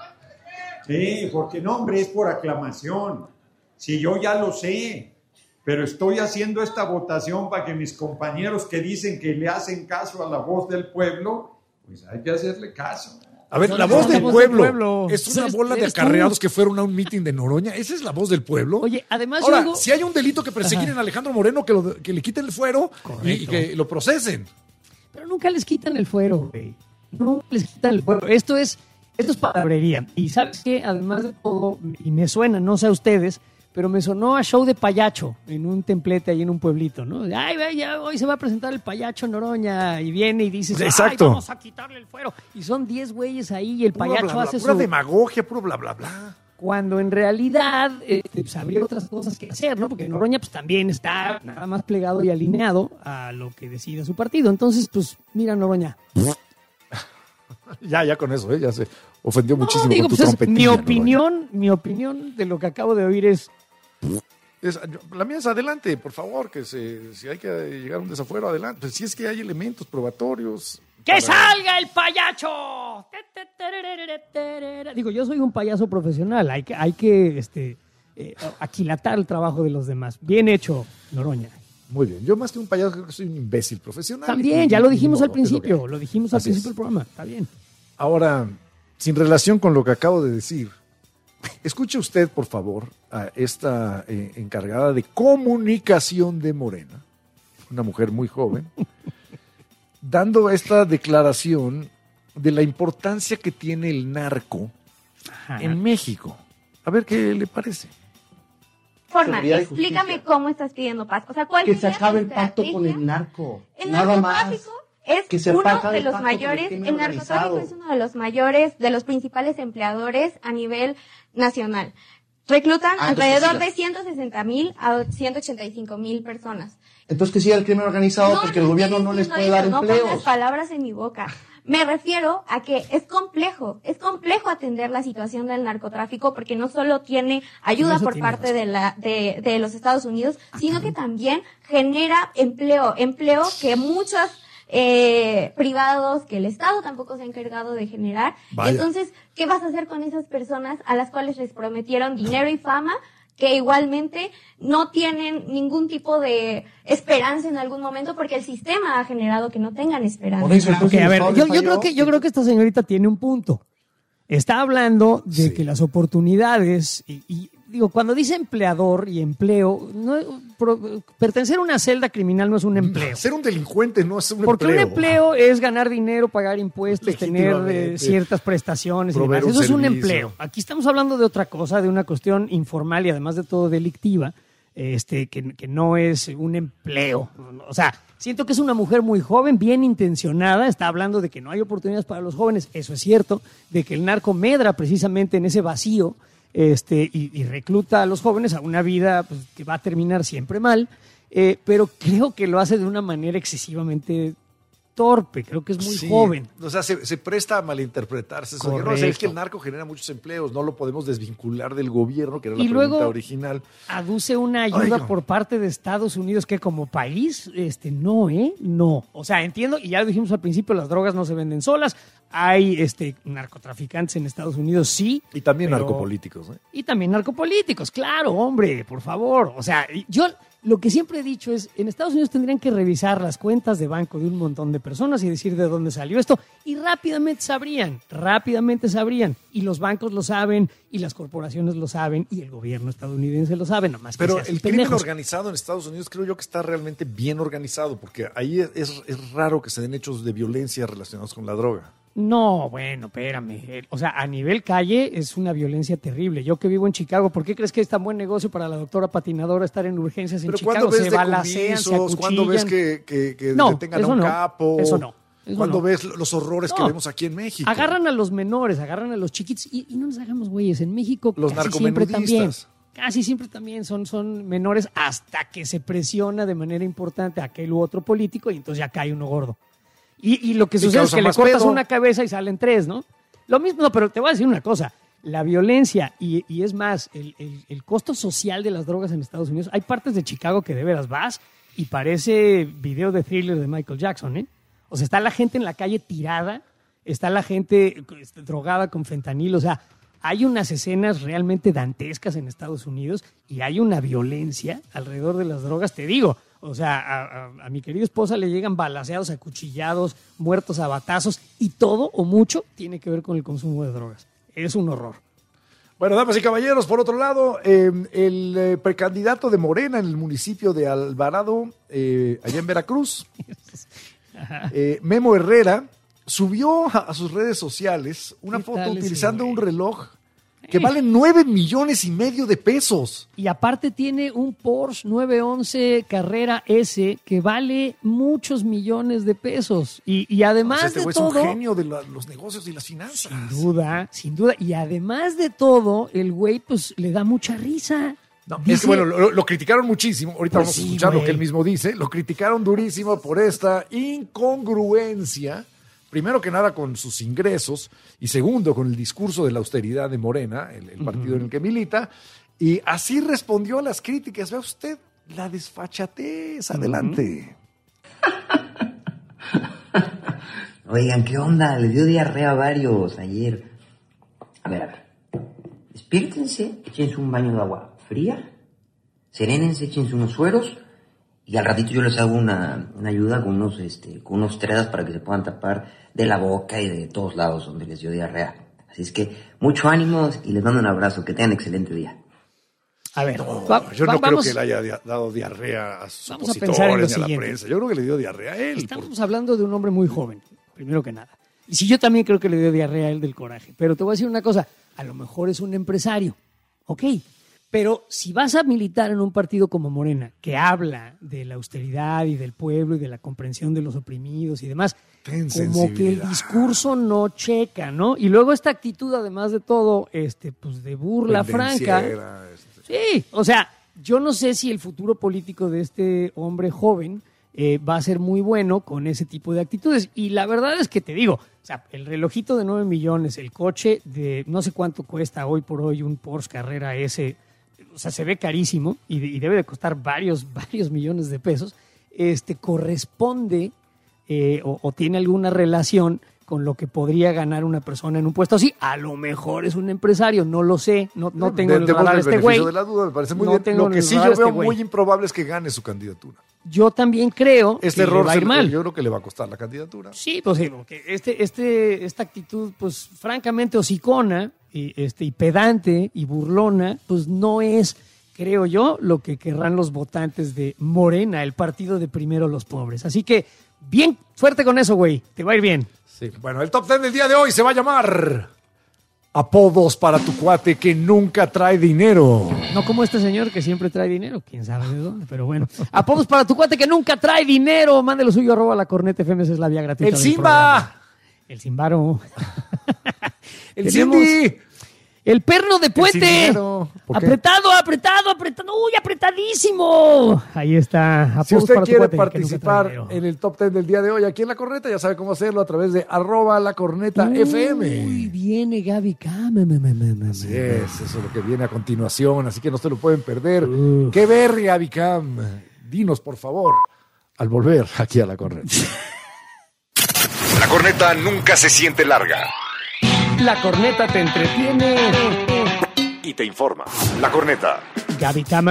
Sí, porque no, hombre, es por aclamación. Si yo ya lo sé, pero estoy haciendo esta votación para que mis compañeros que dicen que le hacen caso a la voz del pueblo, pues hay que hacerle caso. A ver, No, la no, voz la del voz pueblo, del pueblo. es una ¿Eres- bola de eres tú? acarreados que fueron a un meeting de Noroña. ¿Esa es la voz del pueblo? Oye, además Ahora, yo digo- si hay un delito que persiguen a Alejandro Moreno, que le quiten el fuero y que lo procesen. Pero nunca les quitan el fuero, güey. Nunca les quitan el fuero. Esto es palabrería. Y ¿sabes qué? Además de todo, y me suena, no sé a ustedes, pero me sonó a show de payacho en un templete ahí en un pueblito, ¿no? Ay, ya hoy se va a presentar el payacho Noroña y viene y dices, Exacto. ay, vamos a quitarle el fuero. Y son 10 güeyes ahí y el Pura payacho bla, bla, hace pura su... demagogia, puro bla, bla, bla. Cuando en realidad pues, habría otras cosas que hacer, ¿no? Porque Noroña pues también está nada más plegado y alineado a lo que decida su partido. Entonces, pues, mira, Noroña. Ya con eso, ya se ofendió muchísimo Digo, con tu pues, es trompetilla. mi opinión de lo que acabo de oír es... La mía es adelante, por favor, que si hay que llegar a un desafuero, adelante. Pues si es que hay elementos probatorios. ¡Que salga el payacho! Digo, yo soy un payaso profesional. Hay que aquilatar el trabajo de los demás. Bien hecho, Noroña. Muy bien. Yo más que un payaso creo que soy un imbécil profesional. También, ya lo dijimos al Ni modo, es lo que principio. hay. Lo dijimos al Así principio es. del programa. Está bien. Ahora, sin relación con lo que acabo de decir, escuche usted, por favor, a esta encargada de comunicación de Morena, una mujer muy joven, dando esta declaración de la importancia que tiene el narco en México. A ver qué le parece. Forma, Seguridad y explícame justicia. cómo estás pidiendo paz. O sea, ¿cuál Que se sería tu acabe el pacto con estrategia? el narco. El Nada más. narcotráfico es Que se uno pasa de del los pacto con el mayores, crimen el narcotráfico organizado. es uno de los mayores, de los principales empleadores a nivel nacional. Reclutan alrededor entonces, de 160,000 a 185,000 personas. Entonces que siga el crimen organizado porque el gobierno no les puede dar No empleos. pongas palabras en mi boca. Me refiero a que es complejo atender la situación del narcotráfico porque no solo tiene ayuda Eso por tiene parte de los Estados Unidos, sino que también genera empleo que muchos privados, que el Estado tampoco se ha encargado de generar. Vaya. Entonces, ¿qué vas a hacer con esas personas a las cuales les prometieron dinero y fama? Que igualmente no tienen ningún tipo de esperanza en algún momento porque el sistema ha generado que no tengan esperanza. Ok, a ver, yo creo que esta señorita tiene un punto. Está hablando de que las oportunidades, y digo, cuando dice empleador y empleo, pertenecer a una celda criminal no es un empleo. Ser un delincuente no es un empleo. Porque un empleo es ganar dinero, pagar impuestos, tener ciertas prestaciones y demás. Eso es un empleo. Aquí estamos hablando de otra cosa, de una cuestión informal y además de todo delictiva, que no es un empleo. O sea, siento que es una mujer muy joven, bien intencionada, está hablando de que no hay oportunidades para los jóvenes, eso es cierto, de que el narco medra precisamente en ese vacío, y recluta a los jóvenes a una vida pues, que va a terminar siempre mal, pero creo que lo hace de una manera excesivamente torpe, creo que es muy joven. O sea, se presta a malinterpretarse. Eso. No, o sea, es que el narco genera muchos empleos, no lo podemos desvincular del gobierno, que era la pregunta original. Aduce una ayuda por parte de Estados Unidos que como país, no. O sea, entiendo, y ya lo dijimos al principio, las drogas no se venden solas, hay narcotraficantes en Estados Unidos, sí. Y también narcopolíticos. Y también narcopolíticos, claro, hombre, por favor. O sea, yo lo que siempre he dicho es, en Estados Unidos tendrían que revisar las cuentas de banco de un montón de personas y decir de dónde salió esto, y rápidamente sabrían, y los bancos lo saben, y las corporaciones lo saben, y el gobierno estadounidense lo sabe, nomás que pero el crimen organizado en Estados Unidos creo yo que está realmente bien organizado, porque ahí es raro que se den hechos de violencia relacionados con la droga. No, bueno, espérame. O sea, a nivel calle es una violencia terrible. Yo que vivo en Chicago, ¿por qué crees que es tan buen negocio para la doctora patinadora estar en urgencias en Chicago? Se balacean, se acuchillan. ¿Cuándo ves que detengan a un capo? Eso no. ¿Cuándo ves los horrores que vemos aquí en México? Agarran a los menores, agarran a los chiquitos y no nos hagamos güeyes. En México los casi siempre también son menores hasta que se presiona de manera importante a aquel u otro político y entonces ya cae uno gordo. Y lo que sucede es que le cortas una cabeza y salen tres, ¿no? Lo mismo, no, pero te voy a decir una cosa. La violencia y es más, el costo social de las drogas en Estados Unidos, hay partes de Chicago que de veras vas y parece video de Thriller de Michael Jackson, ¿eh? O sea, está la gente en la calle tirada, está la gente drogada con fentanilo, o sea, hay unas escenas realmente dantescas en Estados Unidos y hay una violencia alrededor de las drogas, te digo. O sea, a mi querida esposa le llegan balaceados, acuchillados, muertos a batazos y todo o mucho tiene que ver con el consumo de drogas. Es un horror. Bueno, damas y caballeros, por otro lado, el precandidato de Morena en el municipio de Alvarado, allá en Veracruz, Memo Herrera, subió a sus redes sociales una foto utilizando un reloj que vale 9.5 millones de pesos. Y aparte tiene un Porsche 911 Carrera S que vale muchos millones de pesos. Y además de todo... es un genio de los negocios y las finanzas. Sin duda. Y además de todo, el güey pues le da mucha risa. No, dice, es que bueno, lo criticaron muchísimo. Ahorita vamos a escuchar lo que él mismo dice. Lo criticaron durísimo por esta incongruencia. Primero que nada con sus ingresos y segundo con el discurso de la austeridad de Morena, el partido en el que milita, y así respondió a las críticas. Vea usted la desfachatez. Adelante. Oigan, ¿qué onda? Les dio diarrea a varios ayer. A ver. Despiértense, échense un baño de agua fría, serénense, échense unos sueros. Y al ratito yo les hago una ayuda con unos tredas para que se puedan tapar de la boca y de todos lados donde les dio diarrea. Así es que mucho ánimo y les mando un abrazo. Que tengan excelente día. A ver, yo no creo que le haya dado diarrea a sus opositores ni a la prensa. Yo creo que le dio diarrea a él. Estamos hablando de un hombre muy joven, primero que nada. Y sí, yo también creo que le dio diarrea a él del coraje. Pero te voy a decir una cosa, a lo mejor es un empresario, ¿ok? Pero si vas a militar en un partido como Morena, que habla de la austeridad y del pueblo y de la comprensión de los oprimidos y demás, como que el discurso no checa, ¿no? Y luego esta actitud, además de todo, pues de burla franca. Sí, o sea, yo no sé si el futuro político de este hombre joven va a ser muy bueno con ese tipo de actitudes. Y la verdad es que te digo, o sea, el relojito de 9 millones, el coche de no sé cuánto cuesta hoy por hoy un Porsche Carrera S, o sea, se ve carísimo y debe de costar varios millones de pesos, corresponde o tiene alguna relación con lo que podría ganar una persona en un puesto así. A lo mejor es un empresario, no lo sé, no tengo el radar de este güey. De la duda, me parece muy bien. Lo que sí yo veo muy improbable es que gane su candidatura. yo también creo Este que error le va a ir mal. yo creo que le va a costar la candidatura. Sí, pues sí, porque esta actitud, pues francamente hocicona y pedante y burlona, pues no es, creo yo, lo que querrán los votantes de Morena, el partido de primero los pobres. Así que, bien, suerte con eso, güey. Te va a ir bien. Sí. Bueno, el top 10 del día de hoy se va a llamar Apodos para tu cuate que nunca trae dinero. No como este señor que siempre trae dinero, quién sabe de dónde, pero bueno. Apodos para tu cuate que nunca trae dinero. Mande lo suyo, @lacorneta.fm, esa es la vía gratuita. ¡El Simba! El Simbaro. ¡El Cindy! El perno de puente. Apretado. Uy, apretadísimo. Ahí está. Apodos Si usted para tu quiere cuate que participar nunca trae en el top 10 del día de hoy aquí en La Corneta, ya sabe cómo hacerlo a través de @lacorneta.fm. Uy, viene Gaby Cam. Así es, eso es lo que viene a continuación, así que no se lo pueden perder. ¿Qué ver, Gaby Cam? Dinos, por favor, al volver aquí a La Corneta. La corneta nunca se siente larga. La corneta te entretiene Y te informa. La corneta. Gaby Cam,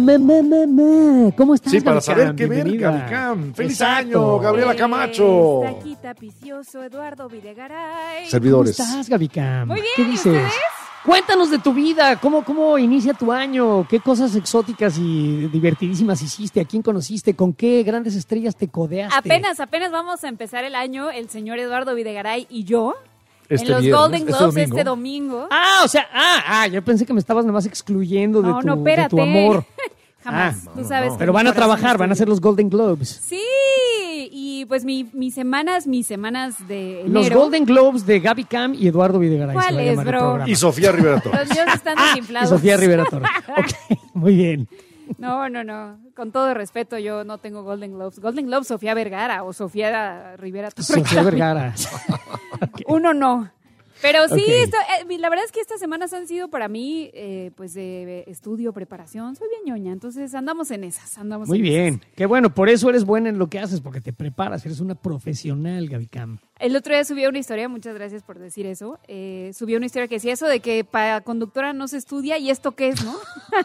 ¿cómo estás? Sí, para Gaby saber Cam? qué ver, Bienvenida. Gaby Cam. ¡Feliz Exacto. año, Gabriela Camacho! Taquita Picioso, Eduardo Videgaray. Servidores. ¿Cómo estás, Gaby Cam? Muy bien, ¿Qué ¿y dices? ustedes? Cuéntanos de tu vida, ¿cómo inicia tu año? ¿Qué cosas exóticas y divertidísimas hiciste? ¿A quién conociste? ¿Con qué grandes estrellas te codeaste? Apenas vamos a empezar el año, el señor Eduardo Videgaray y yo, Este en los viernes, Golden este Globes domingo. este domingo. Ah, o sea, yo pensé que me estabas nada más excluyendo de, No, tu, no, espérate. de tu amor. Jamás, tú sabes. que Pero mi van a corazón trabajar, es van a tuyo. ser los Golden Globes. Sí, y pues mis semanas de enero. Los Golden Globes de Gaby Cam y Eduardo Videgaray. se va a ¿Cuáles, llamar el bro? programa. Y Sofía Rivera Torres. Los míos están Y desinflados. Sofía Rivera Torres. Ok, muy bien. No. Con todo respeto, yo no tengo Golden Globes. Golden Globes, Sofía Vergara o Sofía Rivera Torres. Sofía Vergara. Uno no. Pero sí, Ok. la verdad es que estas semanas han sido para mí, pues, de estudio, preparación. Soy bien ñoña, entonces andamos en esas. Muy bien. Qué bueno, por eso eres buena en lo que haces, porque te preparas, eres una profesional, Gaby Cam. El otro día subí una historia, muchas gracias por decir eso. Subí una historia que decía eso de que para conductora no se estudia, ¿y esto qué es, no?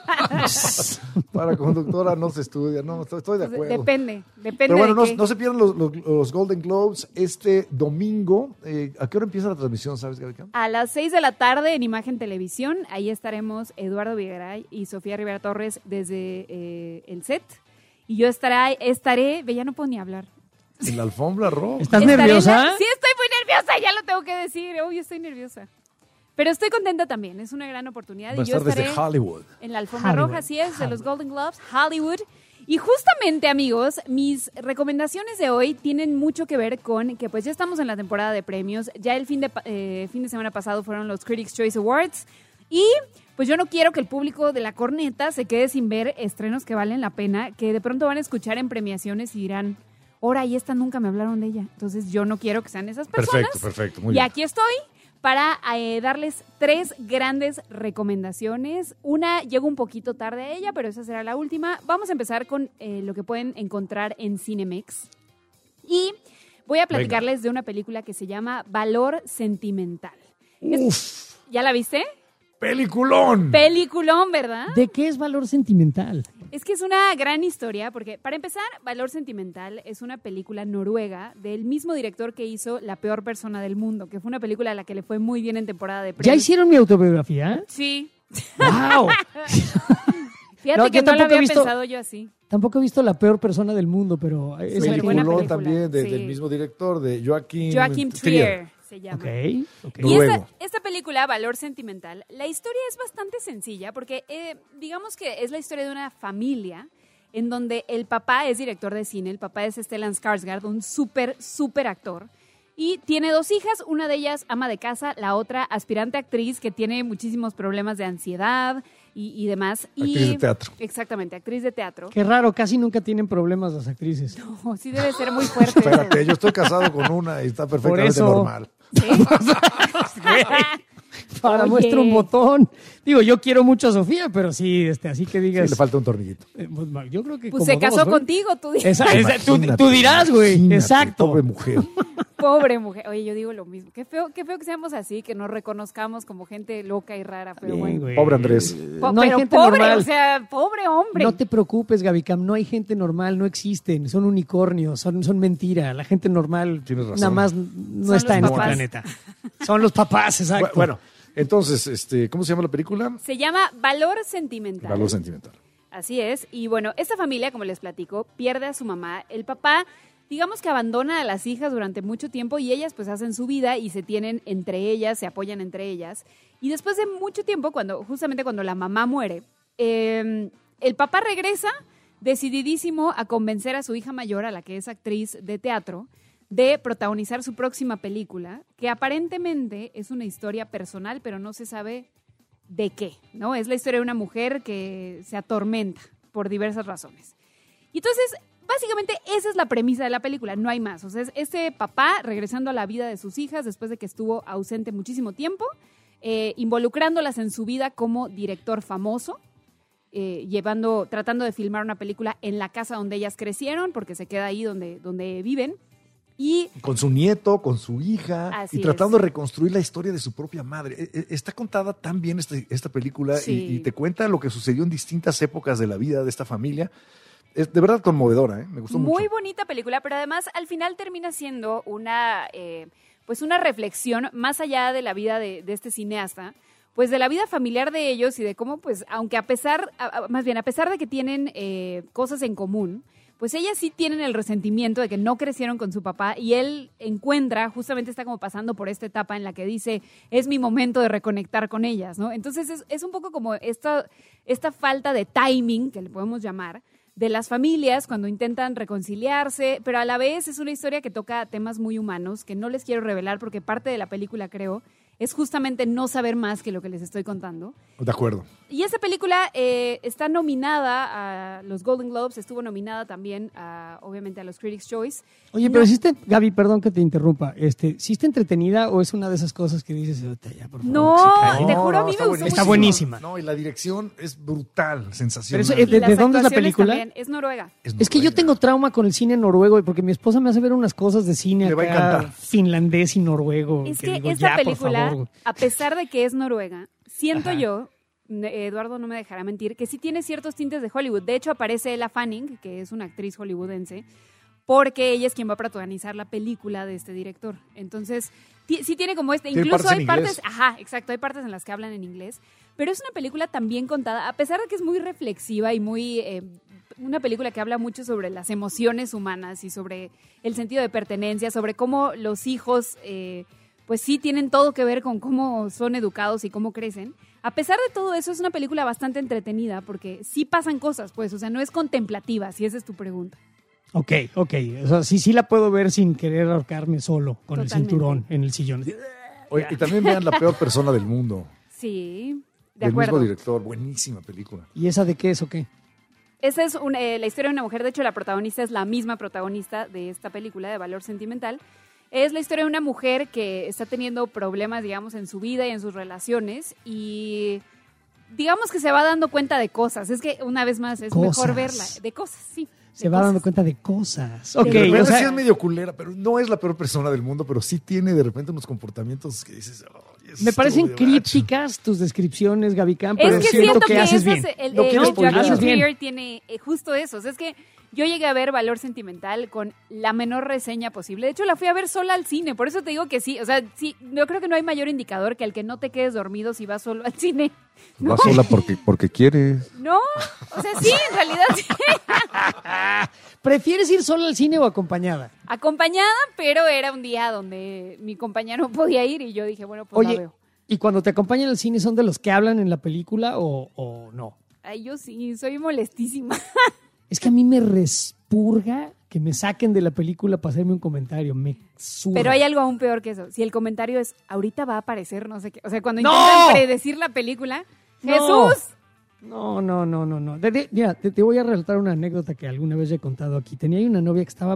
Para conductora no se estudia, no, estoy de acuerdo. Depende Pero bueno, de qué. no se pierdan los Golden Globes este domingo. ¿A qué hora empieza la transmisión, sabes, Gaby Cam? A las 6 de la tarde en Imagen Televisión, ahí estaremos Eduardo Videgaray y Sofía Rivera Torres desde el set. Y yo estaré, ya no puedo ni hablar. En la alfombra roja. ¿Estás Estaré nerviosa? Sí, estoy muy nerviosa, ya lo tengo que decir. Uy, estoy nerviosa. Pero estoy contenta también, es una gran oportunidad. Va a Y yo estar desde estaré Hollywood. en la alfombra roja, así es, de los Golden Globes, Hollywood. Y justamente, amigos, mis recomendaciones de hoy tienen mucho que ver con que pues ya estamos en la temporada de premios. Ya el fin de semana pasado fueron los Critics' Choice Awards. Y pues yo no quiero que el público de La Corneta se quede sin ver estrenos que valen la pena, que de pronto van a escuchar en premiaciones y dirán, ahora y esta nunca me hablaron de ella. Entonces yo no quiero que sean esas personas. Perfecto, muy Y bien. aquí estoy para darles 3 grandes recomendaciones. Una llegó un poquito tarde a ella, pero esa será la última. Vamos a empezar con lo que pueden encontrar en Cinemex. Y voy a platicarles de una película que se llama Valor Sentimental. ¿Ya la viste? ¡Peliculón! Peliculón, ¿verdad? ¿De qué es Valor Sentimental? Es que es una gran historia, porque para empezar, Valor Sentimental es una película noruega del mismo director que hizo La Peor Persona del Mundo, que fue una película a la que le fue muy bien en temporada de premios. ¿Ya hicieron mi autobiografía? Sí. ¡Wow! Fíjate No, que yo no lo tampoco he había visto- pensado yo así. Tampoco he visto La Peor Persona del Mundo, pero es Súper buena Peliculón película, también sí. del mismo director, de Joachim Trier se llama. Ok. Y Noruego. esta película, Valor Sentimental, la historia es bastante sencilla porque digamos que es la historia de una familia en donde el papá es director de cine, el papá es Stellan Skarsgård, un súper actor, y tiene 2 hijas, una de ellas ama de casa, la otra aspirante actriz que tiene muchísimos problemas de ansiedad y demás. Actriz de teatro. Exactamente, actriz de teatro. Qué raro, casi nunca tienen problemas las actrices. No, sí debe ser muy fuerte. Espérate, yo estoy casado con una y está perfectamente eso. normal. Para Oye. muestra un botón. Digo, yo quiero mucho a Sofía, pero sí, así que Sí, digas. le falta un tornillito. Pues, yo creo que Pues como se casó dos, ¿no? contigo, tú dices. Tú Imagínate, dirás, güey. imagínate, Exacto. Pobre mujer. Pobre mujer. Oye, yo digo lo mismo. Qué feo que seamos así, que nos reconozcamos como gente loca y rara, pero Bien, bueno. güey. Pobre Andrés. No hay pero gente pobre, normal. o sea, pobre hombre. No te preocupes, Gabicam, no hay gente normal, no existen, son unicornios, son mentira. La gente normal Tienes razón. nada más no Son está los en este papás. planeta. Son los papás, exacto. Bueno, entonces, ¿cómo se llama la película? Se llama Valor Sentimental. Valor Sentimental. Así es. Y bueno, esta familia, como les platico, pierde a su mamá. El papá, digamos que abandona a las hijas durante mucho tiempo y ellas pues hacen su vida y se tienen entre ellas, se apoyan entre ellas. Y después de mucho tiempo, justamente cuando la mamá muere, el papá regresa decididísimo a convencer a su hija mayor, a la que es actriz de teatro, de protagonizar su próxima película, que aparentemente es una historia personal, pero no se sabe de qué, ¿no? Es la historia de una mujer que se atormenta por diversas razones. Y entonces, básicamente, esa es la premisa de la película, no hay más. O sea, es este papá regresando a la vida de sus hijas después de que estuvo ausente muchísimo tiempo, involucrándolas en su vida como director famoso, tratando de filmar una película en la casa donde ellas crecieron, porque se queda ahí donde viven. Y con su nieto, con su hija, Así y tratando es. de reconstruir la historia de su propia madre. Está contada tan bien esta película Sí. y te cuenta lo que sucedió en distintas épocas de la vida de esta familia. Es de verdad conmovedora, ¿eh? Me gustó mucho. muy bonita película, pero además al final termina siendo una reflexión más allá de la vida de este cineasta, pues de la vida familiar de ellos y de cómo, pues, aunque a pesar de que tienen cosas en común, pues ellas sí tienen el resentimiento de que no crecieron con su papá y él justamente está como pasando por esta etapa en la que dice, es mi momento de reconectar con ellas, ¿no? Entonces es un poco como esta falta de timing, que le podemos llamar, de las familias cuando intentan reconciliarse, pero a la vez es una historia que toca temas muy humanos, que no les quiero revelar porque parte de la película, creo, es justamente no saber más que lo que les estoy contando. De acuerdo. Y esta película está nominada a los Golden Globes, estuvo nominada también, obviamente, a los Critics' Choice. Oye, pero sí está, Gaby, perdón que te interrumpa, ¿sí está entretenida o es una de esas cosas que dices, ya, por favor, No, que se cae"? te juro, a mí me gustó Está muchísimo. buenísima. No, y la dirección es brutal, sensacional. Pero Y ¿de las dónde es la actuaciones película? también, es Noruega. Es que yo tengo trauma con el cine noruego porque mi esposa me hace ver unas cosas de cine Le va a acá, encantar. finlandés y noruego. Es que digo, esta ya, por película, favor. a pesar de que es noruega, siento Ajá. yo, Eduardo no me dejará mentir, que sí tiene ciertos tintes de Hollywood. De hecho, aparece Ella Fanning, que es una actriz hollywoodense, porque ella es quien va a protagonizar la película de este director. Entonces, sí tiene como Tiene incluso partes en hay inglés. partes, ajá, exacto, hay partes en las que hablan en inglés, pero es una película tan bien contada, a pesar de que es muy reflexiva y muy una película que habla mucho sobre las emociones humanas y sobre el sentido de pertenencia, sobre cómo los hijos pues sí tienen todo que ver con cómo son educados y cómo crecen. A pesar de todo eso, es una película bastante entretenida porque sí pasan cosas, pues, o sea, no es contemplativa, si esa es tu pregunta. Ok. O sea, sí la puedo ver sin querer ahorcarme solo con el Totalmente. cinturón en el sillón. Oye, y también vean La peor persona del mundo. Sí, de Del acuerdo. mismo director. Buenísima película. ¿Y esa de qué es o qué? Esa es la historia de una mujer. De hecho, la protagonista es la misma protagonista de esta película de Valor Sentimental. Es la historia de una mujer que está teniendo problemas, digamos, en su vida y en sus relaciones y digamos que se va dando cuenta de cosas. Es que, una vez más, es Cosas. mejor verla. De cosas, sí. Se va dando cuenta de cosas. Ok, de repente o sea, sí es medio culera, pero no es la peor persona del mundo, pero sí tiene de repente unos comportamientos que dices... "Ay, eso me parecen estuvo de gacho". crípticas tus descripciones, Gaby Camp, pero Es que siento que haces esa bien. es No quiero spoilear. Joaquin Haces bien. Trier tiene justo eso. O sea, es que yo llegué a ver Valor Sentimental con la menor reseña posible. De hecho, la fui a ver sola al cine. Por eso te digo que sí. O sea, sí, yo creo que no hay mayor indicador que el que no te quedes dormido si vas solo al cine. ¿No? Va sola porque quieres. No, o sea, sí, en realidad sí. ¿Prefieres ir sola al cine o acompañada? Acompañada, pero era un día donde mi compañero no podía ir y yo dije, bueno, pues la Oye, veo. ¿y cuando te acompañan al cine son de los que hablan en la película o no? Ay, yo sí, soy molestísima. Es que a mí me respurga que me saquen de la película para hacerme un comentario. Me surra. Pero hay algo aún peor que eso. Si el comentario es, ahorita va a aparecer no sé qué. O sea, cuando ¡No! intentan predecir la película, No. ¡Jesús! No. Mira, te voy a relatar una anécdota que alguna vez he contado aquí. Tenía una novia que estaba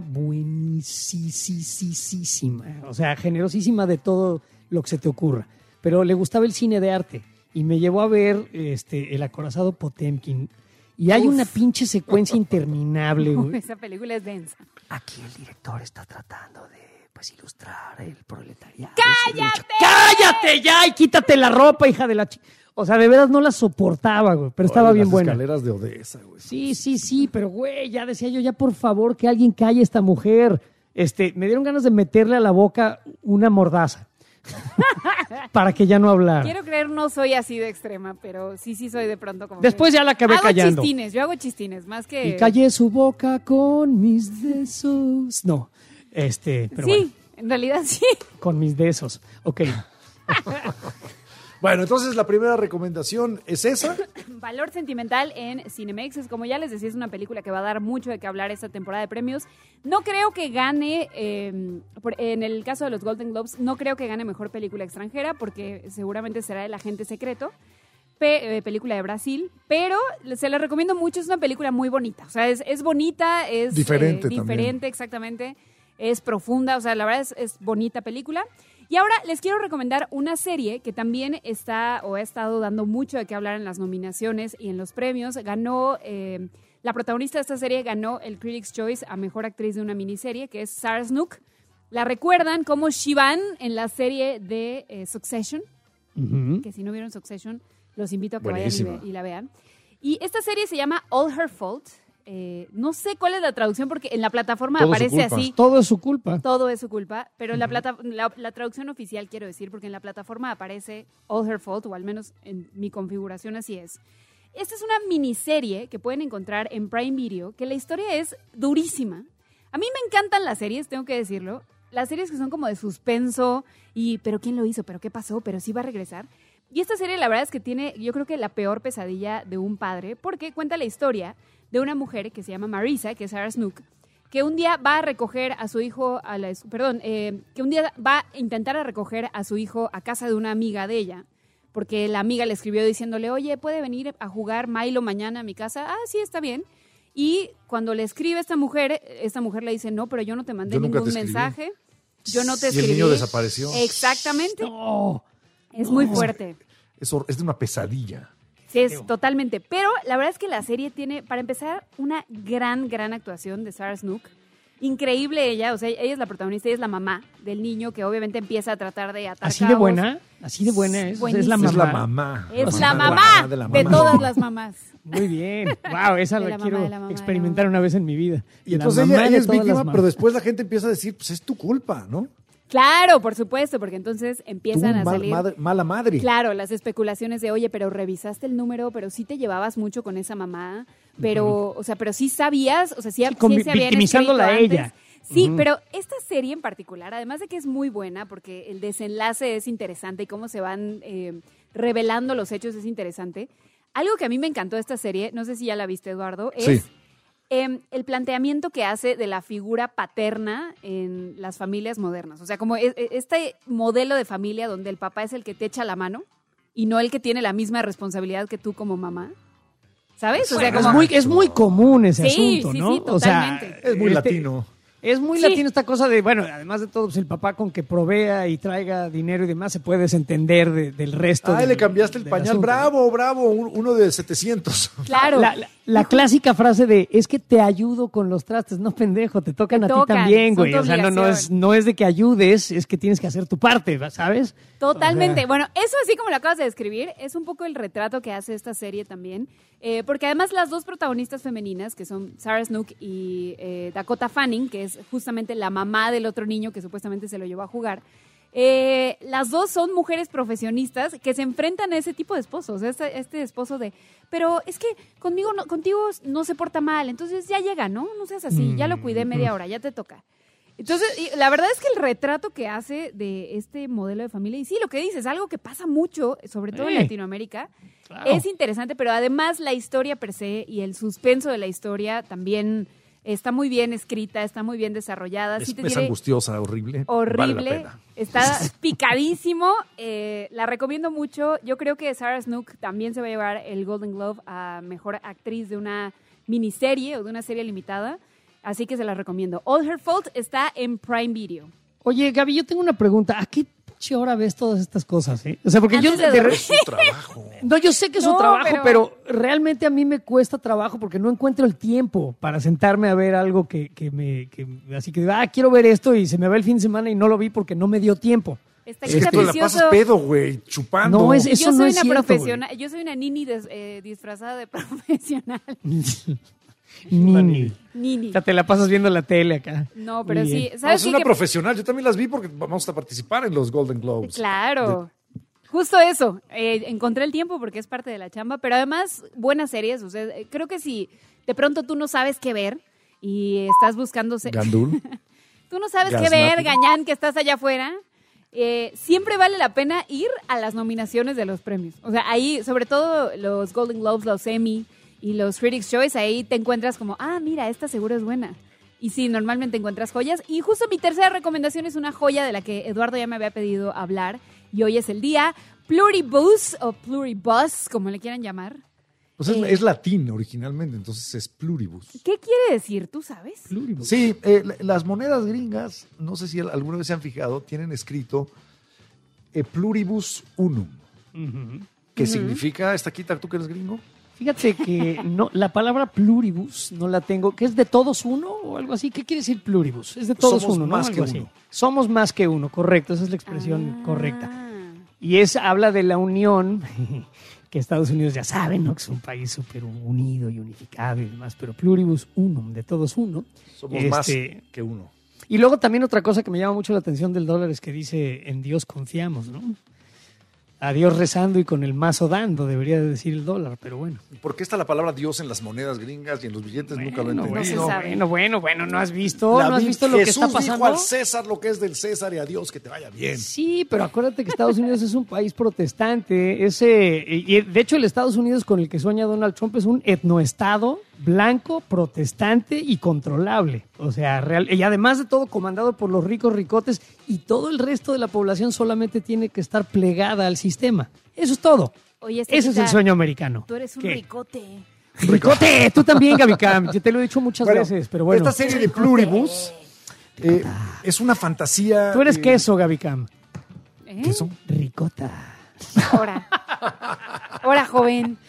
buenísima. O sea, generosísima de todo lo que se te ocurra. Pero le gustaba el cine de arte. Y me llevó a ver El acorazado Potemkin. Y hay una pinche secuencia interminable, güey. Esa película es densa. Aquí el director está tratando de pues ilustrar el proletariado. ¡Cállate! ¡Cállate ya y quítate la ropa, hija de la O sea, de veras no la soportaba, güey, pero estaba bien buena. Las escaleras de Odessa, güey. Sí, pero güey, ya decía yo, ya por favor, que alguien calle a esta mujer. Me dieron ganas de meterle a la boca una mordaza para que ya no hablara. Quiero creer, no soy así de extrema, pero sí soy de pronto como... Después ya la acabé callando. Yo hago chistines, más que... Y callé su boca con mis besos. No, pero sí, bueno. En realidad sí. Con mis besos, ok. Bueno, entonces la primera recomendación es esa. Valor sentimental en Cinemex. Es, como ya les decía, es una película que va a dar mucho de qué hablar esta temporada de premios. No creo que gane, en el caso de los Golden Globes, no creo que gane mejor película extranjera, porque seguramente será El Agente Secreto, película de Brasil, pero se la recomiendo mucho. Es una película muy bonita. O sea, es bonita, es diferente, exactamente. Es profunda, o sea, la verdad es bonita película. Y ahora les quiero recomendar una serie que también ha estado dando mucho de qué hablar en las nominaciones y en los premios. Ganó, la protagonista de esta serie ganó el Critics' Choice a Mejor Actriz de una Miniserie, que es Sarah Snook. La recuerdan como Siobhan en la serie de Succession, que si no vieron Succession, los invito a que vayan y la vean. Y esta serie se llama All Her Fault. No sé cuál es la traducción porque en la plataforma aparece así. Todo es su culpa. Todo es su culpa, pero en la traducción oficial quiero decir, porque en la plataforma aparece All Her Fault, o al menos en mi configuración así es. Esta es una miniserie que pueden encontrar en Prime Video, que la historia es durísima. A mí me encantan las series, tengo que decirlo. Las series que son como de suspenso pero ¿quién lo hizo? ¿Pero qué pasó? ¿Pero sí va a regresar? Y esta serie la verdad es que tiene, yo creo que la peor pesadilla de un padre, porque cuenta la historia de una mujer que se llama Marisa, que es Sarah Snook, que un día va a recoger a su hijo que un día va a intentar recoger a su hijo a casa de una amiga de ella, porque la amiga le escribió diciéndole, oye, ¿puede venir a jugar Milo mañana a mi casa? Ah, sí, está bien. Y cuando le escribe esta mujer le dice, no, pero yo no te mandé ningún mensaje, yo no te escribí. Y el niño desapareció. Exactamente. No. Es muy fuerte. Es de una pesadilla. Sí, es totalmente. Pero la verdad es que la serie tiene, para empezar, una gran actuación de Sarah Snook. Increíble ella, o sea, ella es la protagonista, ella es la mamá del niño que obviamente empieza a tratar de atar ¿Así cabos. De buena? Así de buena es. Es la mamá. Es la mamá. Es la mamá de todas las mamás. Muy bien. Wow, esa la quiero experimentar una vez en mi vida. Y entonces ella es víctima, pero después la gente empieza a decir, pues es tu culpa, ¿no? Claro, por supuesto, porque entonces empiezan a salir... mala madre. Claro, las especulaciones de, oye, pero revisaste el número, pero sí te llevabas mucho con esa mamá, pero, o sea, pero sí sabías, o sea, sí se habían victimizándola a ella. Sí, pero esta serie en particular, además de que es muy buena, porque el desenlace es interesante y cómo se van revelando los hechos es interesante, algo que a mí me encantó de esta serie, no sé si ya la viste, Eduardo, es... Sí. El planteamiento que hace de la figura paterna en las familias modernas. O sea, como este modelo de familia donde el papá es el que te echa la mano y no el que tiene la misma responsabilidad que tú como mamá. ¿Sabes? O sea, como... es muy común ese asunto, ¿no? Sí, totalmente. O sea, es muy latino. Es muy latino esta cosa de, bueno, además de todo, pues el papá con que provea y traiga dinero y demás se puede desentender del resto. Le cambiaste el pañal. Asunto. Bravo, uno de 700. Claro. La clásica frase de, es que te ayudo con los trastes. No, pendejo, te tocan a ti también, güey. O sea, no es de que ayudes, es que tienes que hacer tu parte, ¿sabes? Totalmente. Bueno, eso así como lo acabas de describir, es un poco el retrato que hace esta serie también. Porque además las dos protagonistas femeninas, que son Sarah Snook y Dakota Fanning, que es justamente la mamá del otro niño que supuestamente se lo llevó a jugar, las dos son mujeres profesionistas que se enfrentan a ese tipo de esposos, este esposo de, pero es que contigo no se porta mal, entonces ya llega, ¿no? No seas así, ya lo cuidé media hora, ya te toca. Entonces, la verdad es que el retrato que hace de este modelo de familia, y sí, lo que dices, algo que pasa mucho, sobre todo en Latinoamérica, claro. Es interesante, pero además la historia per se y el suspenso de la historia también está muy bien escrita, está muy bien desarrollada. Es angustiosa, horrible. Horrible, vale la pena. Está picadísimo, la recomiendo mucho. Yo creo que Sarah Snook también se va a llevar el Golden Globe a Mejor Actriz de una miniserie o de una serie limitada. Así que se la recomiendo. All Her Fault está en Prime Video. Oye, Gaby, yo tengo una pregunta. ¿A qué pinche hora ves todas estas cosas, ¿eh? O sea, porque yo... Es su trabajo. No, yo sé que es un trabajo, pero realmente a mí me cuesta trabajo porque no encuentro el tiempo para sentarme a ver algo así que quiero ver esto y se me va el fin de semana y no lo vi porque no me dio tiempo. Está Es que tú la pasas pedo, güey, chupando. No, eso yo no soy es una cierto, profesional, yo soy una nini disfrazada de profesional. Nini. O sea, te la pasas viendo la tele acá. No, pero Muy sí. bien. ¿Sabes Es una profesional. Yo también las vi porque vamos a participar en los Golden Globes. Claro. Justo eso. Encontré el tiempo porque es parte de la chamba, pero además buenas series. O sea, creo que si de pronto tú no sabes qué ver y estás buscando... Gandul. Tú no sabes qué Gasnati. ver, Gañán, que estás allá afuera. Siempre vale la pena ir a las nominaciones de los premios. O sea, ahí, sobre todo los Golden Globes, los Emmy y los Critics' Choice, ahí te encuentras como, mira, esta seguro es buena. Y sí, normalmente encuentras joyas. Y justo mi tercera recomendación es una joya de la que Eduardo ya me había pedido hablar. Y hoy es el día. Pluribus o Pluribus, como le quieran llamar. Pues es latín originalmente, entonces es pluribus. ¿Qué quiere decir? ¿Tú sabes? Pluribus. Sí, las monedas gringas, no sé si alguna vez se han fijado, tienen escrito pluribus unum, que significa, Estaquita, ¿tú que eres gringo? Fíjate que no, la palabra pluribus no la tengo, que es de todos uno o algo así. ¿Qué quiere decir pluribus? Es de todos Somos uno, ¿no? más Algo que así. uno. Somos más que uno, correcto, esa es la expresión correcta. Y habla de la unión, que Estados Unidos ya saben, ¿no? Que es un país súper unido y unificado y demás, pero pluribus unum, de todos uno. Somos más que uno. Y luego también otra cosa que me llama mucho la atención del dólar es que dice, en Dios confiamos, ¿no? A Dios rezando y con el mazo dando, debería de decir el dólar, pero bueno. ¿Por qué está la palabra Dios en las monedas gringas y en los billetes? Nunca lo he entendido. Bueno, ¿no has visto? ¿No has visto lo que está pasando? Jesús dijo al César lo que es del César y a Dios que te vaya bien. Sí, pero acuérdate que Estados Unidos es un país protestante. Y de hecho el Estados Unidos con el que sueña Donald Trump es un etnoestado blanco, protestante y controlable. O sea, y además de todo comandado por los ricos ricotes y todo el resto de la población solamente tiene que estar plegada al sistema. Eso es todo. Oye, ese es el sueño americano. Tú eres un ¿Qué? ricote. ¡Ricote! Tú también, Gaby Cam. Yo te lo he dicho muchas veces, pero bueno. Esta serie de Pluribus es una fantasía. Tú eres queso, Gaby Cam. ¿Queso? Ricota. Ahora, joven.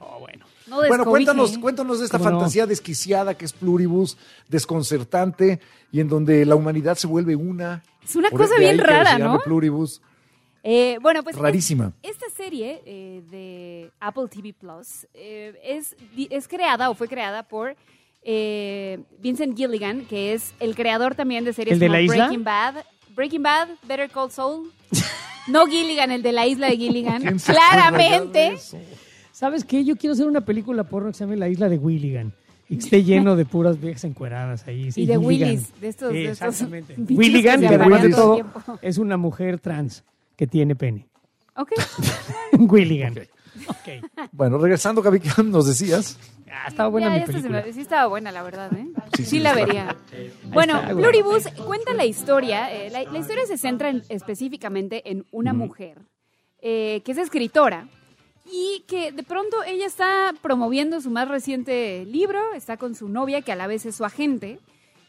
No bueno, descobije. cuéntanos de esta ¿Cómo no? fantasía desquiciada que es Pluribus, desconcertante y en donde la humanidad se vuelve una. Es una Por cosa de bien ahí que rara, se llame ¿no? Pluribus. Bueno, pues Rarísima. Esta serie de Apple TV Plus es creada o fue creada por Vincent Gilligan, que es el creador también de series ¿El de como la isla? Breaking Bad, Better Call Saul. No Gilligan, el de la isla de Gilligan. ¿Quién se acuerda Claramente. de eso? ¿Sabes qué? Yo quiero hacer una película porno que se llame La Isla de Willigan y que esté lleno de puras viejas encueradas ahí. Sí, Y de Gilligan. Willis, de estos Exactamente. bichos Willigan, que que se además de aparean todo todo el tiempo. es una mujer trans que tiene pene. Ok. Willigan. Ok. Bueno, regresando, Gaby, ¿qué nos decías? Estaba buena mi esta película. sí estaba buena, la verdad, ¿eh? Sí, Sí la está. vería. Bueno, está, güey. Pluribus cuenta la historia. La historia se centra específicamente en una mujer que es escritora y que de pronto ella está promoviendo su más reciente libro, está con su novia, que a la vez es su agente,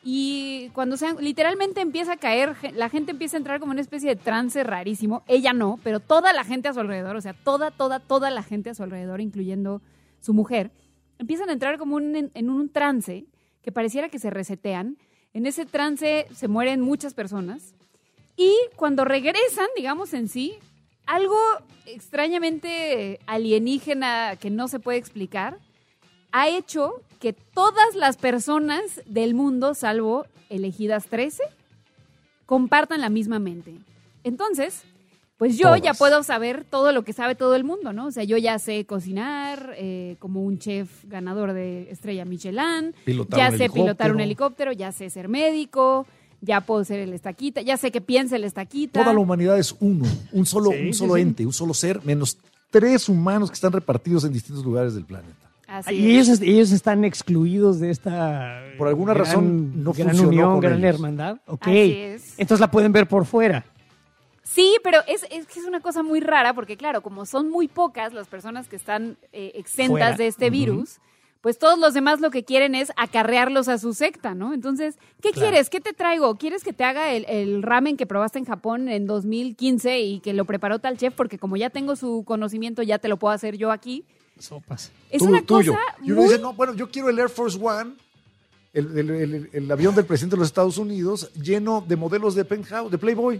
y cuando literalmente empieza a caer, la gente empieza a entrar como una especie de trance rarísimo. Ella no, pero toda la gente a su alrededor, o sea, toda la gente a su alrededor, incluyendo su mujer, empiezan a entrar como en un trance que pareciera que se resetean. En ese trance se mueren muchas personas y cuando regresan, digamos en sí, algo extrañamente alienígena que no se puede explicar ha hecho que todas las personas del mundo, salvo elegidas 13, compartan la misma mente. Entonces, pues yo ya puedo saber todo lo que sabe todo el mundo, ¿no? O sea, yo ya sé cocinar como un chef ganador de estrella Michelin, ya sé pilotar un helicóptero, ya sé ser médico, ya puedo ser el estaquita, ya sé qué piensa el estaquita. Toda la humanidad es uno, un solo ente, un solo ser, menos 3 humanos que están repartidos en distintos lugares del planeta. Así Y es. ellos están excluidos de esta Por alguna razón no gran funcionó unión, con gran ellos. hermandad. Ok. Así es. Entonces la pueden ver por fuera. Sí, pero es que es una cosa muy rara porque, claro, como son muy pocas las personas que están exentas Fuera. de este virus, pues todos los demás lo que quieren es acarrearlos a su secta, ¿no? Entonces, ¿qué quieres? ¿Qué te traigo? ¿Quieres que te haga el ramen que probaste en Japón en 2015 y que lo preparó tal chef? Porque como ya tengo su conocimiento, ya te lo puedo hacer yo aquí. Sopas. Es una cosa Y uno dice, no, bueno, yo quiero el Air Force One, el avión del presidente de los Estados Unidos, lleno de modelos de penthouse, de Playboy.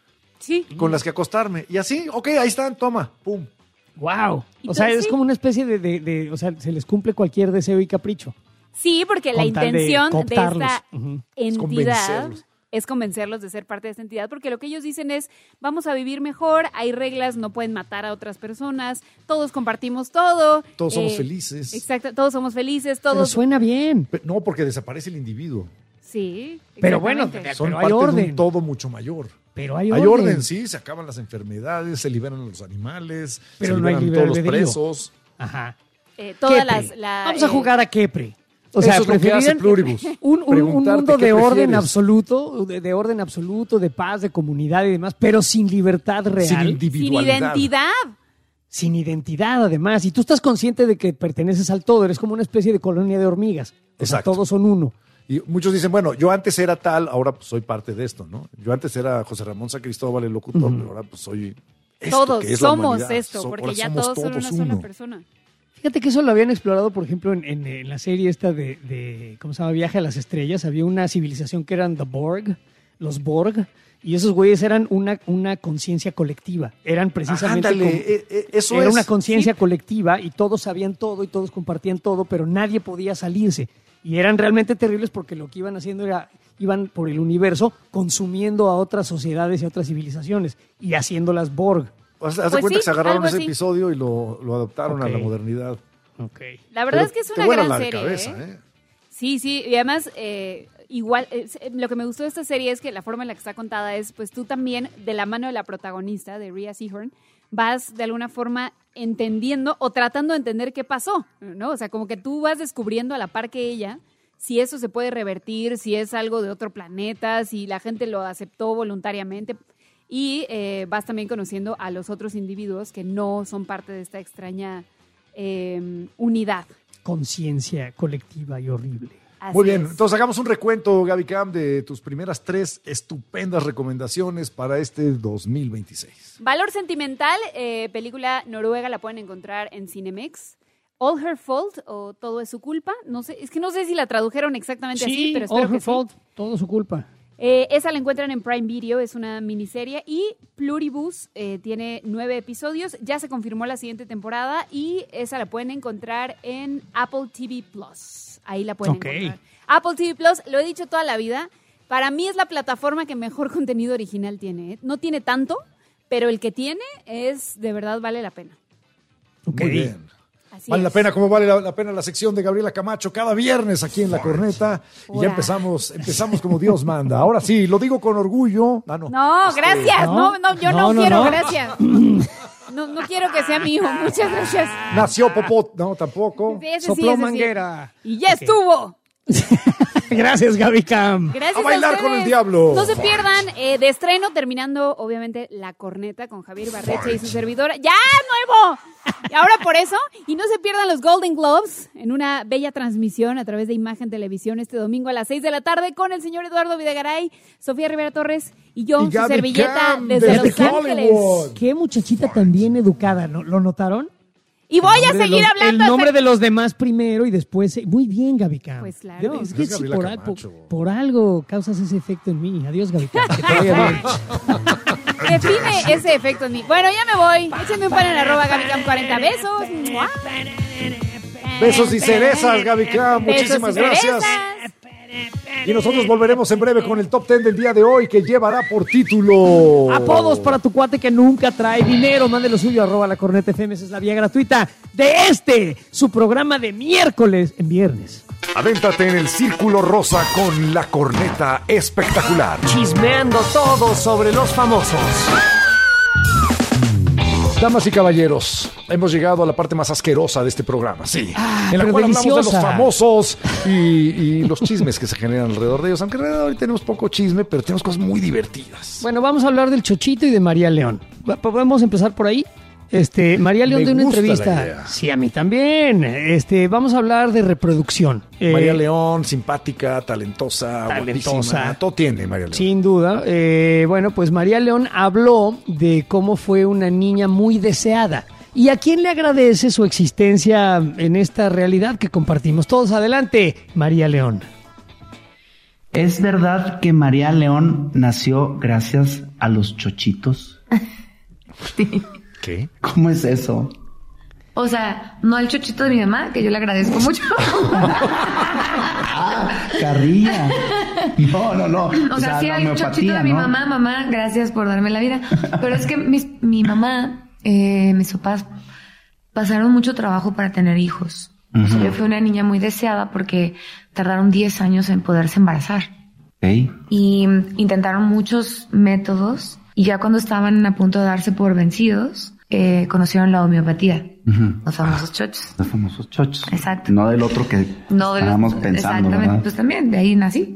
Sí. Con las que acostarme. Y así, ok, ahí están, toma, pum. Wow. O sea, es como una especie o sea, se les cumple cualquier deseo y capricho. Sí, porque la Con tal de intención de cooptarlos. esta Ujú. entidad es convencerlos de ser parte de esta entidad, porque lo que ellos dicen es, vamos a vivir mejor, hay reglas, no pueden matar a otras personas, todos compartimos todo. Todos somos felices. Exacto, todos somos felices, Pero todos... suena bien. No, porque desaparece el individuo. Sí, Pero bueno, exactamente. Son pero hay parte de orden. un todo mucho mayor. Pero hay Hay orden. orden, sí, se acaban las enfermedades, se liberan los animales, Pero se no hay liberan libre todos los albedrío. presos. Ajá. Todas Kepre. las... Vamos a jugar a Kepre. O sea, Eso es lo que hace preferirían Pluribus. un Preguntarte mundo qué de orden prefieres. absoluto, de orden absoluto, de paz, de comunidad y demás, pero sin libertad real. Sin Sin individualidad. identidad. Sin identidad, además. Y tú estás consciente de que perteneces al todo. Eres como una especie de colonia de hormigas. O sea, Exacto. todos son uno. Y muchos dicen, bueno, yo antes era tal, ahora pues soy parte de esto, ¿no? Yo antes era José Ramón Sacristóbal, el locutor, pero ahora pues soy esto, Todos que es la somos humanidad. esto, porque Ahora ya somos todos son una sola uno. persona. Fíjate que eso lo habían explorado, por ejemplo, en la serie esta de ¿cómo se llama? Viaje a las Estrellas. Había una civilización que eran the Borg, los Borg, y esos güeyes eran una conciencia colectiva. Eran precisamente Ándale, eso era es. una conciencia colectiva y todos sabían todo y todos compartían todo, pero nadie podía salirse. Y eran realmente terribles porque lo que iban haciendo era, iban por el universo consumiendo a otras sociedades y a otras civilizaciones y haciéndolas Borg. Haz de Pues cuenta sí, que se agarraron algo ese así. episodio y lo adaptaron Ok. a la modernidad. Okay. La verdad Pero es que es te una vuela gran la serie. cabeza, ¿eh? Sí, sí, y además, igual, lo que me gustó de esta serie es que la forma en la que está contada es, pues tú también, de la mano de la protagonista, de Rhea Seehorn, vas de alguna forma entendiendo o tratando de entender qué pasó, ¿no? O sea, como que tú vas descubriendo a la par que ella si eso se puede revertir, si es algo de otro planeta, si la gente lo aceptó voluntariamente. Y vas también conociendo a los otros individuos que no son parte de esta extraña unidad. Conciencia colectiva y horrible. Así Muy bien, es. entonces hagamos un recuento, Gaby Cam, de tus primeras 3 estupendas recomendaciones para este 2026. Valor sentimental, película noruega, la pueden encontrar en Cinemex. All Her Fault o Todo es su culpa. No sé, es que no sé si la tradujeron exactamente así, pero espero All que Her sí. Fault, todo su culpa. Esa la encuentran en Prime Video, es una miniserie. Y Pluribus tiene 9 episodios. Ya se confirmó la siguiente temporada y esa la pueden encontrar en Apple TV Plus. Ahí la pueden encontrar. Apple TV Plus, lo he dicho toda la vida, para mí es la plataforma que mejor contenido original tiene. No tiene tanto, pero el que tiene es, de verdad, vale la pena. Muy bien. Así Vale la es. pena, como vale la pena la sección de Gabriela Camacho cada viernes aquí en La Corneta. Y ya Ora. empezamos como Dios manda. Ahora sí, lo digo con orgullo. Ah, no. No, gracias. no. Yo no, No, quiero, no. gracias. No quiero que sea mío. Muchas gracias. Nació Popot. No, tampoco. Ese sí, Sopló ese sí. manguera. Y ya estuvo. Gracias, Gaby Cam. Gracias A bailar ustedes. con el diablo. No se pierdan de estreno, terminando, obviamente, La Corneta con Javier Barreche y su servidora. ¡Ya, nuevo! Y ahora por eso. Y no se pierdan los Golden Globes en una bella transmisión a través de Imagen Televisión este domingo a las 6 de la tarde con el señor Eduardo Videgaray, Sofía Rivera Torres y yo, Y su Gaby servilleta Cam, desde desde Los Ángeles. Hollywood. Qué muchachita tan bien educada, ¿no? ¿Lo notaron? Y voy a El nombre de seguir los- hablando. El nombre hasta- de los demás primero y después. Muy bien, Gaby Cam. Pues claro. Es que Es sí, Gabriela por, Camacho. por algo causas ese efecto en mí. Adiós, Gaby Cam. Que te vaya bien. Define ese efecto en mí. Bueno, ya me voy. Échenme un pan en @GabyCam40. Besos. ¡Mua! Besos y cerezas, Gaby Cam. Muchísimas Besos y gracias. cerezas. Y nosotros volveremos en breve con el top 10 del día de hoy que llevará por título... Apodos para tu cuate que nunca trae dinero. Mande lo suyo @La Corneta FM. Esa es la vía gratuita de su programa de miércoles en viernes. Adéntrate en el Círculo Rosa con La Corneta Espectacular. Chismeando todo sobre los famosos. Damas y caballeros, hemos llegado a la parte más asquerosa de este programa, sí. en la pero cual hablamos de los deliciosa. famosos y los chismes que se generan alrededor de ellos. Aunque en realidad hoy tenemos poco chisme, pero tenemos cosas muy divertidas. Bueno, vamos a hablar del Chochito y de María León. ¿Podemos empezar por ahí? María León Me de una gusta la entrevista. idea. Sí, a mí también. Vamos a hablar de reproducción. María León, simpática, talentosa, guapísima. Todo tiene María León. Sin duda. Bueno, pues María León habló de cómo fue una niña muy deseada. ¿Y a quién le agradece su existencia en esta realidad que compartimos? Todos adelante, María León. ¿Es verdad que María León nació gracias a los chochitos? Sí. ¿Qué? ¿Cómo es eso? O sea, no al chochito de mi mamá, que yo le agradezco mucho. Carrilla. No. O sea, sí al chochito de mi mamá, gracias por darme la vida. Pero es que mi mamá, mis papás pasaron mucho trabajo para tener hijos. O sea, yo fui una niña muy deseada porque tardaron 10 años en poderse embarazar. ¿Eh? Y intentaron muchos métodos y ya cuando estaban a punto de darse por vencidos, conocieron la homeopatía. Los famosos chochos. Los famosos chochos. Exacto. No del otro que estábamos pensando, exactamente, ¿verdad? pues también, de ahí nací.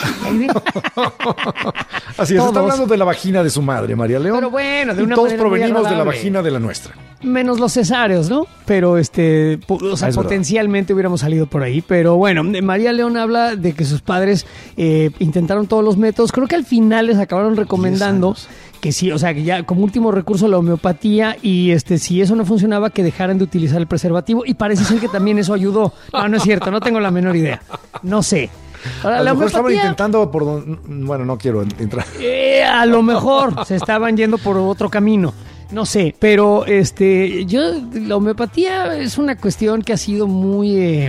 Así es, está hablando de la vagina de su madre, María León. Pero bueno, de y una todos manera muy provenimos de la agradable. vagina de la nuestra. Menos los cesáreos, ¿no? Pero o sea, potencialmente hubiéramos salido por ahí. Pero bueno, María León habla de que sus padres intentaron todos los métodos. Creo que al final les acabaron recomendando que sí, o sea, que ya como último recurso la homeopatía y si eso no funcionaba, que dejaran de utilizar el preservativo. Y parece ser que también eso ayudó. No es cierto, no tengo la menor idea. No sé. Ahora, A la lo mejor estaban homeopatía, intentando bueno, no quiero entrar. a lo mejor se estaban yendo por otro camino. No sé, pero la homeopatía es una cuestión que ha sido muy,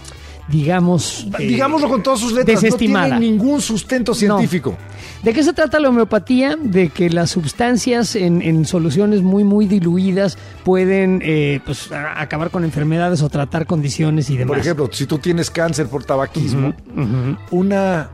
digámoslo con todas sus letras, desestimada. no tiene ningún sustento científico. No. ¿De qué se trata la homeopatía? De que las sustancias en soluciones muy, muy diluidas pueden acabar con enfermedades o tratar condiciones y demás. Por ejemplo, si tú tienes cáncer por tabaquismo, una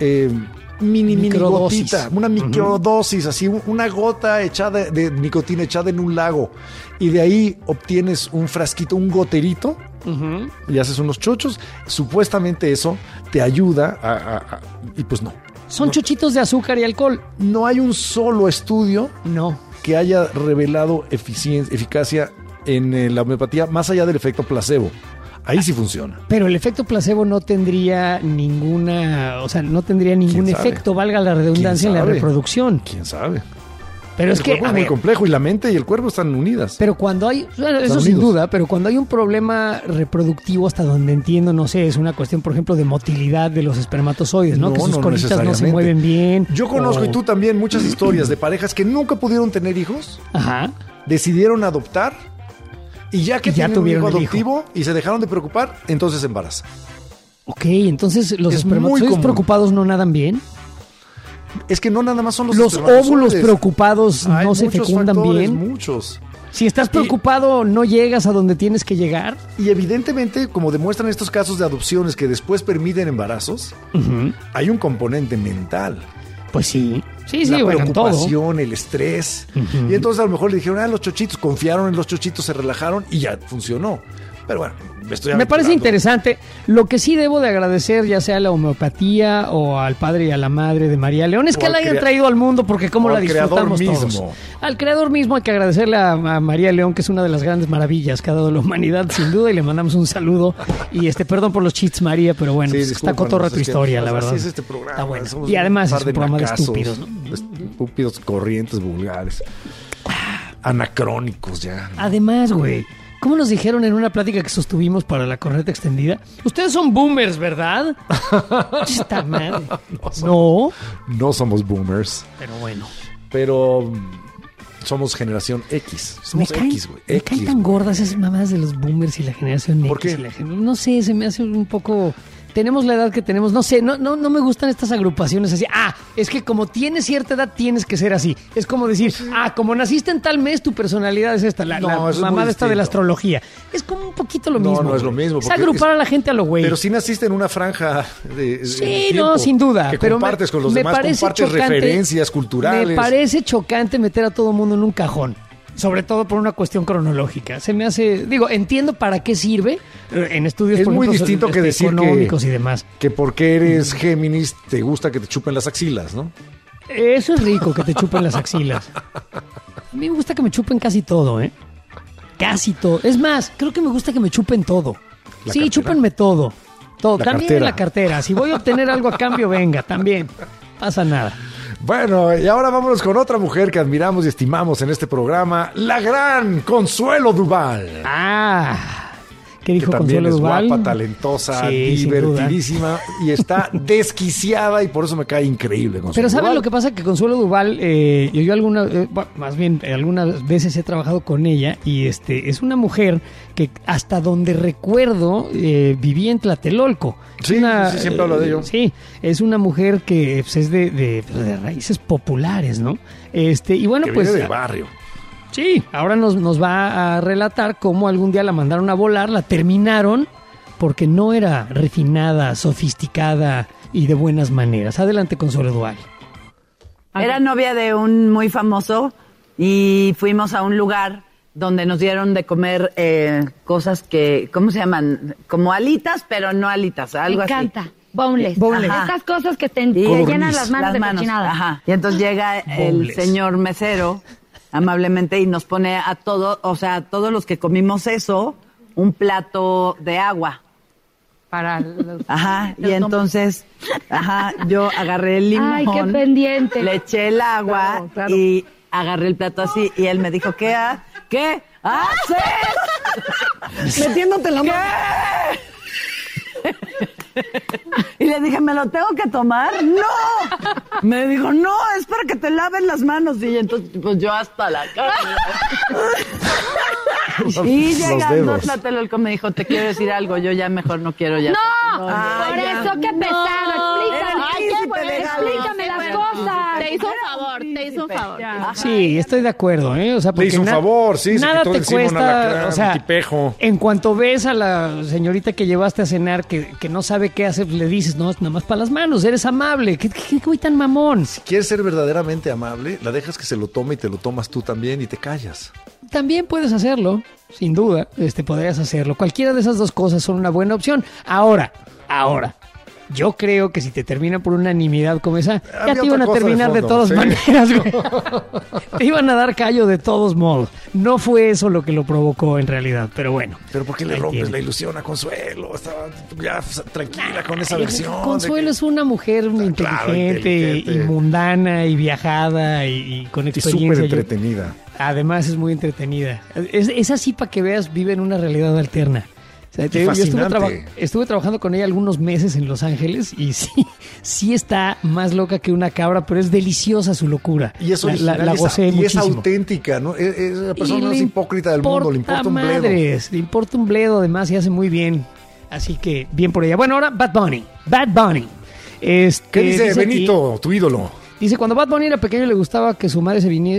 mini gotita, una microdosis, así, una gota echada de nicotina echada en un lago, y de ahí obtienes un frasquito, un goterito, y haces unos chochos. Supuestamente eso te ayuda y pues no. Son chochitos de azúcar y alcohol. No hay un solo estudio que haya revelado eficacia en la homeopatía más allá del efecto placebo. Ahí sí funciona. Pero el efecto placebo no tendría ningún efecto, valga la redundancia, en la reproducción. ¿Quién sabe? Pero es que es muy complejo y la mente y el cuerpo están unidas. Pero cuando hay, eso sin duda, pero cuando hay un problema reproductivo, hasta donde entiendo, no sé, es una cuestión, por ejemplo, de motilidad de los espermatozoides, ¿no? Que sus colitas no se mueven bien. Yo conozco, y tú también, muchas historias de parejas que nunca pudieron tener hijos, decidieron adoptar, y ya que tienen un hijo adoptivo y se dejaron de preocupar, entonces se embarazan. Ok, entonces los espermatozoides preocupados no nadan bien. Es que no nada más son los óvulos preocupados no se fecundan bien. Muchos. Si estás preocupado, no llegas a donde tienes que llegar. Y evidentemente, como demuestran estos casos de adopciones que después permiten embarazos, hay un componente mental. Pues sí. Sí, la preocupación, todo. El estrés. Y entonces a lo mejor le dijeron, los chochitos, confiaron en los chochitos, se relajaron y ya funcionó. Pero bueno, me parece interesante. Lo que sí debo de agradecer, ya sea a la homeopatía o al padre y a la madre de María León, es que la hayan traído al mundo, porque cómo la disfrutamos todos. Al creador mismo hay que agradecerle a María León, que es una de las grandes maravillas que ha dado la humanidad, sin duda, y le mandamos un saludo. Y perdón por los cheats, María, pero bueno, pues está cotorra tu historia, la verdad. Así es este programa. Está bueno. Y además es un programa de estúpidos, ¿no? Estúpidos, corrientes, vulgares, anacrónicos ya. Además, güey, ¿cómo nos dijeron en una plática que sostuvimos para la corneta extendida? Ustedes son boomers, ¿verdad? Esta madre. No somos boomers. Pero bueno. Pero somos generación X. Somos X, güey. Me caen tan gordas esas mamadas de los boomers y la generación X. ¿Por qué? No sé, se me hace un poco... Tenemos la edad que tenemos, no sé, no me gustan estas agrupaciones así. Es que como tienes cierta edad tienes que ser así. Es como decir, como naciste en tal mes, tu personalidad es esta, la mamada esta de la astrología. Es como un poquito lo mismo. No es lo mismo. Es agrupar a la gente a lo güey. Pero si naciste en una franja de tiempo, sin duda. Que pero compartes con los demás, compartes referencias culturales. Me parece chocante meter a todo mundo en un cajón. Sobre todo por una cuestión cronológica. Se me hace... entiendo para qué sirve en estudios, es por muy ejemplo, distinto que decir económicos y demás. Que porque eres Géminis te gusta que te chupen las axilas, ¿no? Eso es rico, que te chupen las axilas. A mí me gusta que me chupen casi todo, ¿eh? Casi todo. Es más, creo que me gusta que me chupen todo. ¿La Sí, cartera? chúpenme todo. Todo. La También cartera. la cartera. Si voy a obtener algo a cambio, venga, también. Pasa nada. Bueno, y ahora vámonos con otra mujer que admiramos y estimamos en este programa, la gran Consuelo Duval. ¿Qué dijo que también Consuelo es Duval? guapa, talentosa, Sí, sin divertidísima y está desquiciada y por eso me cae increíble. Consuelo Pero ¿saben Duval. lo que pasa? Que Consuelo Duval, yo algunas veces he trabajado con ella y es una mujer que hasta donde recuerdo vivía en Tlatelolco. Sí, sí, siempre hablo de ello. Sí, es una mujer que pues, es de raíces populares, ¿no? Y bueno, que pues... viene de barrio. Sí, ahora nos va a relatar cómo algún día la mandaron a volar, la terminaron porque no era refinada, sofisticada y de buenas maneras. Adelante, Consuelo Duval. Era novia de un muy famoso y fuimos a un lugar donde nos dieron de comer cosas que, ¿cómo se llaman? Como alitas, pero no alitas, algo así. Me encanta. Boneless. Ajá. Esas cosas que te llenan las manos de cochinada. Ajá. Y entonces llega el señor mesero amablemente y nos pone a todos, o sea, a todos los que comimos eso, un plato de agua. Para los... Ajá, y entonces, yo agarré el limón. Ay, qué pendiente. Le eché el agua y agarré el plato así y él me dijo, ¿qué haces? Metiéndote la mano. Y le dije, ¿me lo tengo que tomar? ¡No! Me dijo, no, es para que te laves las manos. Y entonces, pues yo hasta la cara. Y llegando a Tlatelolco me dijo, te quiero decir algo, yo ya mejor no quiero ya. ¡No! Por eso, qué pesado. Explícame las cosas. Te hizo un favor. Sí, estoy de acuerdo, ¿eh? O sea, Le porque hizo un favor, sí, se nada quitó te encima un cuesta, alacrán, o sea, un tipejo. en cuanto ves a la señorita que llevaste a cenar que no sabe qué hacer, le dices, no, nada más para las manos, eres amable. ¿Qué güey tan mamón? Si quieres ser verdaderamente amable, la dejas que se lo tome y te lo tomas tú también y te callas. También puedes hacerlo, sin duda, podrías hacerlo. Cualquiera de esas dos cosas son una buena opción. Ahora, yo creo que si te termina por unanimidad como esa, ya te iban a terminar de todas maneras, güey. Te iban a dar callo de todos modos. No fue eso lo que lo provocó en realidad, pero bueno. Pero ¿por qué le rompes la ilusión a Consuelo? Estaba ya tranquila con esa versión. Consuelo es una mujer muy inteligente y mundana y viajada y con experiencia. Y súper entretenida. Además es muy entretenida. Es así para que veas, vive en una realidad alterna. O sea, yo estuve trabajando con ella algunos meses en Los Ángeles y sí está más loca que una cabra, pero es deliciosa su locura. Y eso la gocé muchísimo. Es auténtica, ¿no? Es la persona más hipócrita del mundo, le importa un bledo. Le importa un bledo, además, y hace muy bien. Así que, bien por ella. Bueno, ahora Bad Bunny. ¿Qué dice Benito, aquí, tu ídolo? Dice, cuando Bad Bunny era pequeño le gustaba que su madre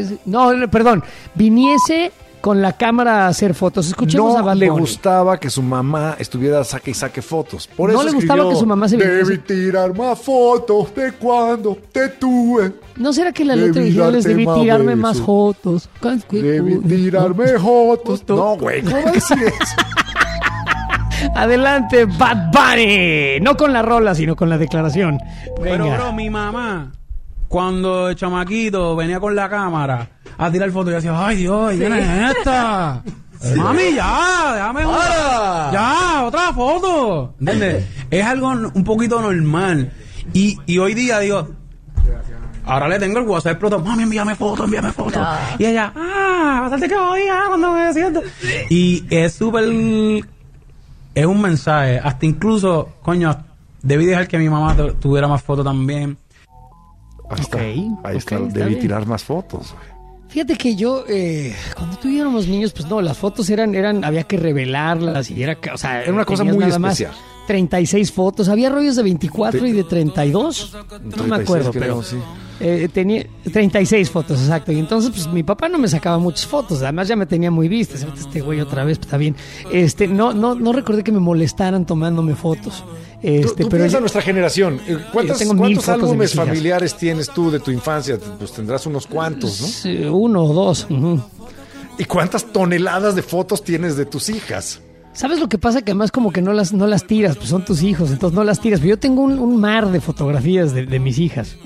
viniese con la cámara a hacer fotos. Escuchemos a Bad Bunny. No le gustaba que su mamá estuviera saque y saque fotos. Por eso no le gustaba que su mamá se viniese. Debí tirar más fotos de cuando te tuve. ¿No será que la letra original es debí tirarme más fotos? Debí tirarme fotos. No, güey, ¿cómo va a decir eso? Adelante, Bad Bunny. No con la rola, sino con la declaración. Venga. Pero, bro, mi mamá, cuando el chamaquito venía con la cámara a tirar fotos, yo decía, ay Dios, ¿quién es esta? Mami, ya, déjame otra. Ya, otra foto. ¿Entiendes? Es algo un poquito normal. Y hoy día digo, ahora le tengo el WhatsApp explotado, mami, envíame fotos. No. Y ella, bastante que voy cuando me siento. Y es súper, es un mensaje. Hasta incluso, coño, debí dejar que mi mamá tuviera más fotos también. Ahí está, debí tirar más fotos. Fíjate que yo, cuando tú y yo éramos niños, pues no, las fotos había que revelarlas y era una cosa muy especial. 36 fotos, había rollos de 24 y de 32, no me acuerdo, pero sí. Tenía 36 fotos, exacto, y entonces pues mi papá no me sacaba muchas fotos, además ya me tenía muy vista, este güey otra vez, pues está bien, no recordé que me molestaran tomándome fotos. Tú pero piensa nuestra generación, ¿cuántos álbumes familiares tienes tú de tu infancia? Pues tendrás unos cuantos, ¿no? Sí, 1 o 2. ¿Y cuántas toneladas de fotos tienes de tus hijas? ¿Sabes lo que pasa? Que además como que no las tiras, pues son tus hijos, entonces no las tiras. Pero yo tengo un mar de fotografías de mis hijas.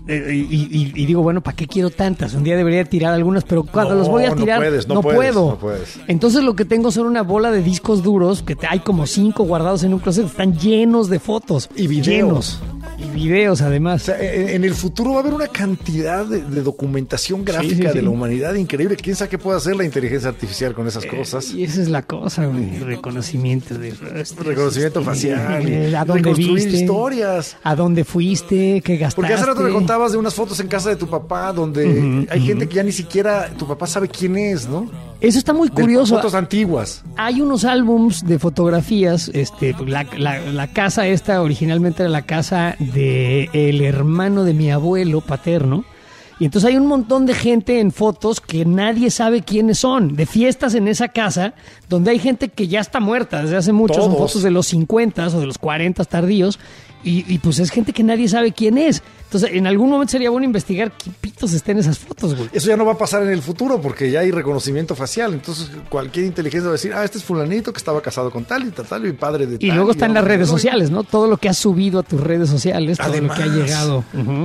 y digo, bueno, ¿para qué quiero tantas? Un día debería tirar algunas, pero cuando los voy a tirar, no puedo. Entonces lo que tengo son una bola de discos duros, que hay como 5 guardados en un closet, están llenos de fotos. Y videos. Y videos, además. O sea, en el futuro va a haber una cantidad de documentación gráfica de la humanidad increíble. ¿Quién sabe qué puede hacer la inteligencia artificial con esas cosas? Y esa es la cosa, güey. Reconocimiento facial. ¿A dónde viste? Historias. ¿A dónde fuiste? ¿Qué gastaste? Porque hace rato me contabas de unas fotos en casa de tu papá donde hay gente que ya ni siquiera tu papá sabe quién es, ¿no? Eso está muy curioso. Fotos antiguas. Hay unos álbums de fotografías. La casa esta originalmente era la casa de el hermano de mi abuelo paterno. Y entonces hay un montón de gente en fotos que nadie sabe quiénes son, de fiestas en esa casa, donde hay gente que ya está muerta desde hace mucho. Son fotos de los 50 o de los 40 tardíos. Y pues es gente que nadie sabe quién es. Entonces, en algún momento sería bueno investigar qué pitos está en esas fotos, güey. Eso ya no va a pasar en el futuro porque ya hay reconocimiento facial. Entonces, cualquier inteligencia va a decir, este es fulanito que estaba casado con tal y padre de tal. Y luego están las redes sociales, ¿no? Todo lo que has subido a tus redes sociales, todo lo que ha llegado.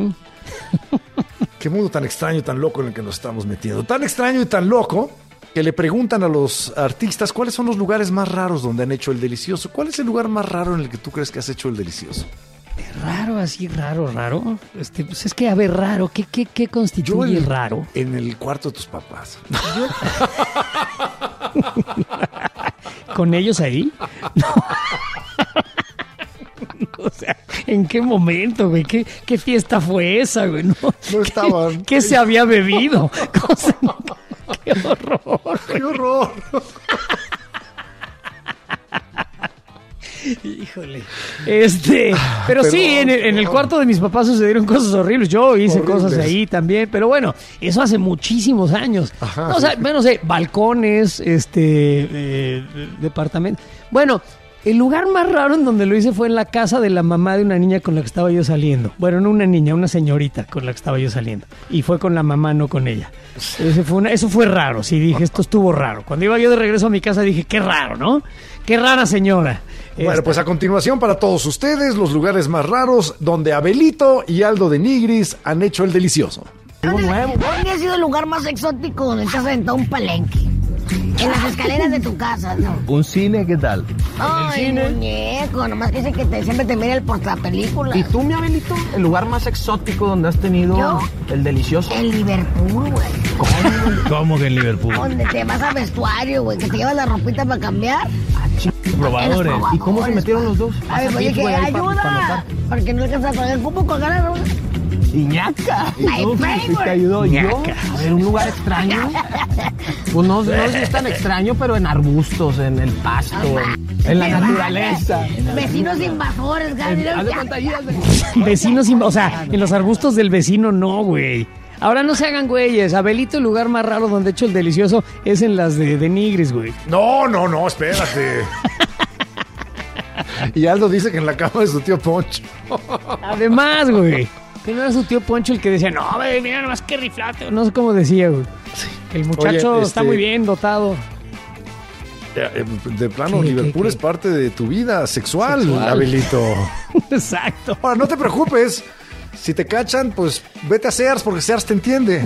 Qué mundo tan extraño y tan loco en el que nos estamos metiendo. Tan extraño y tan loco que le preguntan a los artistas cuáles son los lugares más raros donde han hecho el delicioso. ¿Cuál es el lugar más raro en el que tú crees que has hecho el delicioso? Raro, así raro. Pues es que, a ver, raro, ¿qué constituye raro? En el cuarto de tus papás. ¿Con ellos ahí? No. O sea, ¿en qué momento, güey? ¿Qué fiesta fue esa, güey? No estaban. ¿Qué se había bebido? ¡Qué horror! ¡Qué horror! Híjole. Pero sí, en el cuarto de mis papás sucedieron cosas horribles. Yo hice cosas ahí también, pero bueno, eso hace muchísimos años. Ajá, no, o sea, no sé, balcones, departamentos. Bueno, el lugar más raro en donde lo hice fue en la casa de la mamá de una niña con la que estaba yo saliendo. Bueno, no una niña, una señorita con la que estaba yo saliendo. Y fue con la mamá, no con ella. Eso fue raro, sí, dije, esto estuvo raro. Cuando iba yo de regreso a mi casa dije, qué raro, ¿no? Qué rara señora. Bueno, pues a continuación para todos ustedes, los lugares más raros donde Abelito y Aldo de Nigris han hecho el delicioso. ¿Dónde ha sido el lugar más exótico donde te has sentado un palenque? En las escaleras de tu casa, ¿no? ¿Un cine qué tal? Ay, muñeco, nomás que dice que siempre te mira el portapelículas. ¿Y tú, mi Abelito? ¿El lugar más exótico donde has tenido el delicioso? En Liverpool, güey. ¿Cómo que en Liverpool? Donde te vas a vestuario, güey, que te llevas la ropita para cambiar. Probadores. ¿Y cómo se metieron los dos? A ver, oye, que ayuda. Porque no alcanzas a pagar el cupo con ganas, ¿no? Iñaca. ¿Te ayudó yo? A ver, un lugar extraño. Pues no sé si es tan extraño, pero en arbustos, en el pasto, en la naturaleza. Vecinos invasores, Vecinos invasores, o sea, en los arbustos del vecino no, güey. Ahora no se hagan güeyes. Abelito, el lugar más raro donde he hecho el delicioso es en las de Nigris, güey. No, espérate. Y Aldo dice que en la cama de su tío Poncho. Además, güey. Que no era su tío Poncho el que decía, no, güey, mira nomás qué riflate. No sé cómo decía, güey. Sí. El muchacho está muy bien dotado. De plano, Liverpool es parte de tu vida sexual. Abelito. Exacto. Ahora, no te preocupes. Si te cachan, pues vete a Sears porque Sears te entiende.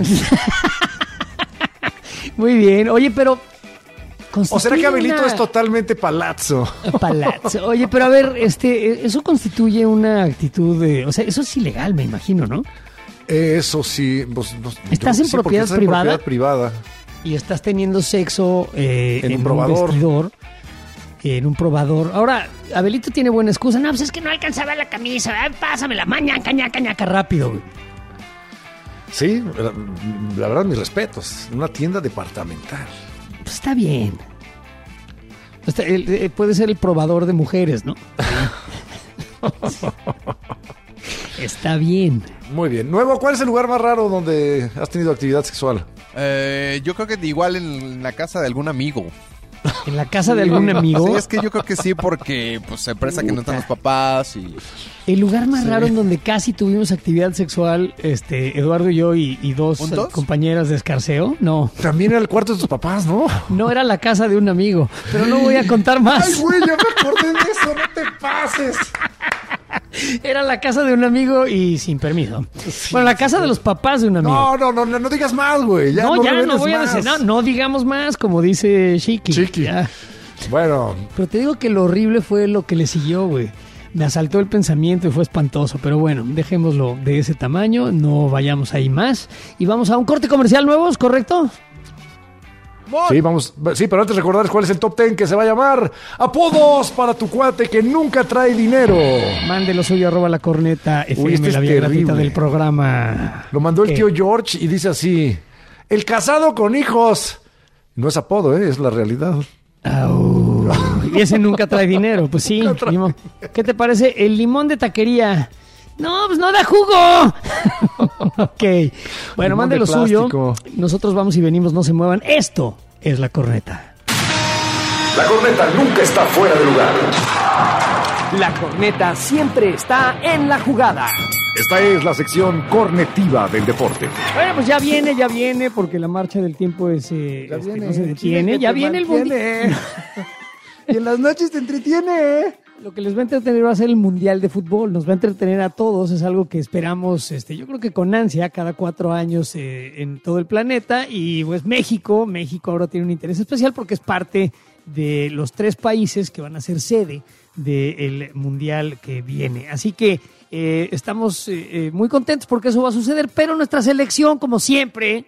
Muy bien. Oye, pero... ¿O será que Abelito es totalmente palazzo? Palazzo. Oye, pero a ver, eso constituye una actitud de... O sea, eso es ilegal, me imagino, ¿no? Eso sí. ¿Estás en propiedad privada? En propiedad privada. Y estás teniendo sexo en un probador. Vestidor, en un probador. Ahora, Abelito tiene buena excusa. No, pues es que no alcanzaba la camisa. Pásamela, ñaca, rápido, güey. Sí, la verdad, mis respetos. Una tienda departamental. Pues está bien. Puede ser el probador de mujeres, ¿no? Está bien. Muy bien. Nuevo, ¿cuál es el lugar más raro donde has tenido actividad sexual? Yo creo que igual en la casa de algún amigo. ¿En la casa de algún amigo? Sí, es que yo creo que sí, porque pues se presta que no están los papás y... El lugar más raro en donde casi tuvimos actividad sexual, Eduardo y yo y dos compañeras de escarceo, no. También era el cuarto de tus papás, ¿no? No, era la casa de un amigo, pero no voy a contar más. Ay, güey, ya me acordé de eso, no te pases. Era la casa de un amigo y sin permiso. Bueno, la casa de los papás de un amigo. No digas más, güey. No voy a decir, no digamos más, como dice Chiqui. Ya. Bueno. Pero te digo que lo horrible fue lo que le siguió, güey. Me asaltó el pensamiento y fue espantoso. Pero bueno, dejémoslo de ese tamaño, no vayamos ahí más. Y vamos a un corte comercial nuevos, ¿correcto? Sí, pero antes recordarles cuál es el top 10 que se va a llamar Apodos para tu cuate que nunca trae dinero. Mándelo suyo @la corneta FM, la vía gratuita del programa. Lo mandó el tío George y dice así: el casado con hijos. No es apodo, es la realidad. Y ese nunca trae dinero, pues sí. ¿Qué te parece el limón de taquería? No, pues no da jugo. Ok. Bueno, mande lo suyo. Nosotros vamos y venimos, no se muevan. Esto es La Corneta. La Corneta nunca está fuera de lugar. La Corneta siempre está en la jugada. Esta es la sección cornetiva del deporte. Bueno, pues ya viene, porque la marcha del tiempo no se detiene. Ya viene el mundial. Y en las noches te entretiene. Lo que les va a entretener va a ser el Mundial de Fútbol. Nos va a entretener a todos. Es algo que esperamos, yo creo que con ansia, cada 4 años en todo el planeta. Y pues México ahora tiene un interés especial porque es parte de los 3 países que van a ser sede del Mundial que viene. Así que estamos muy contentos porque eso va a suceder. Pero nuestra selección, como siempre,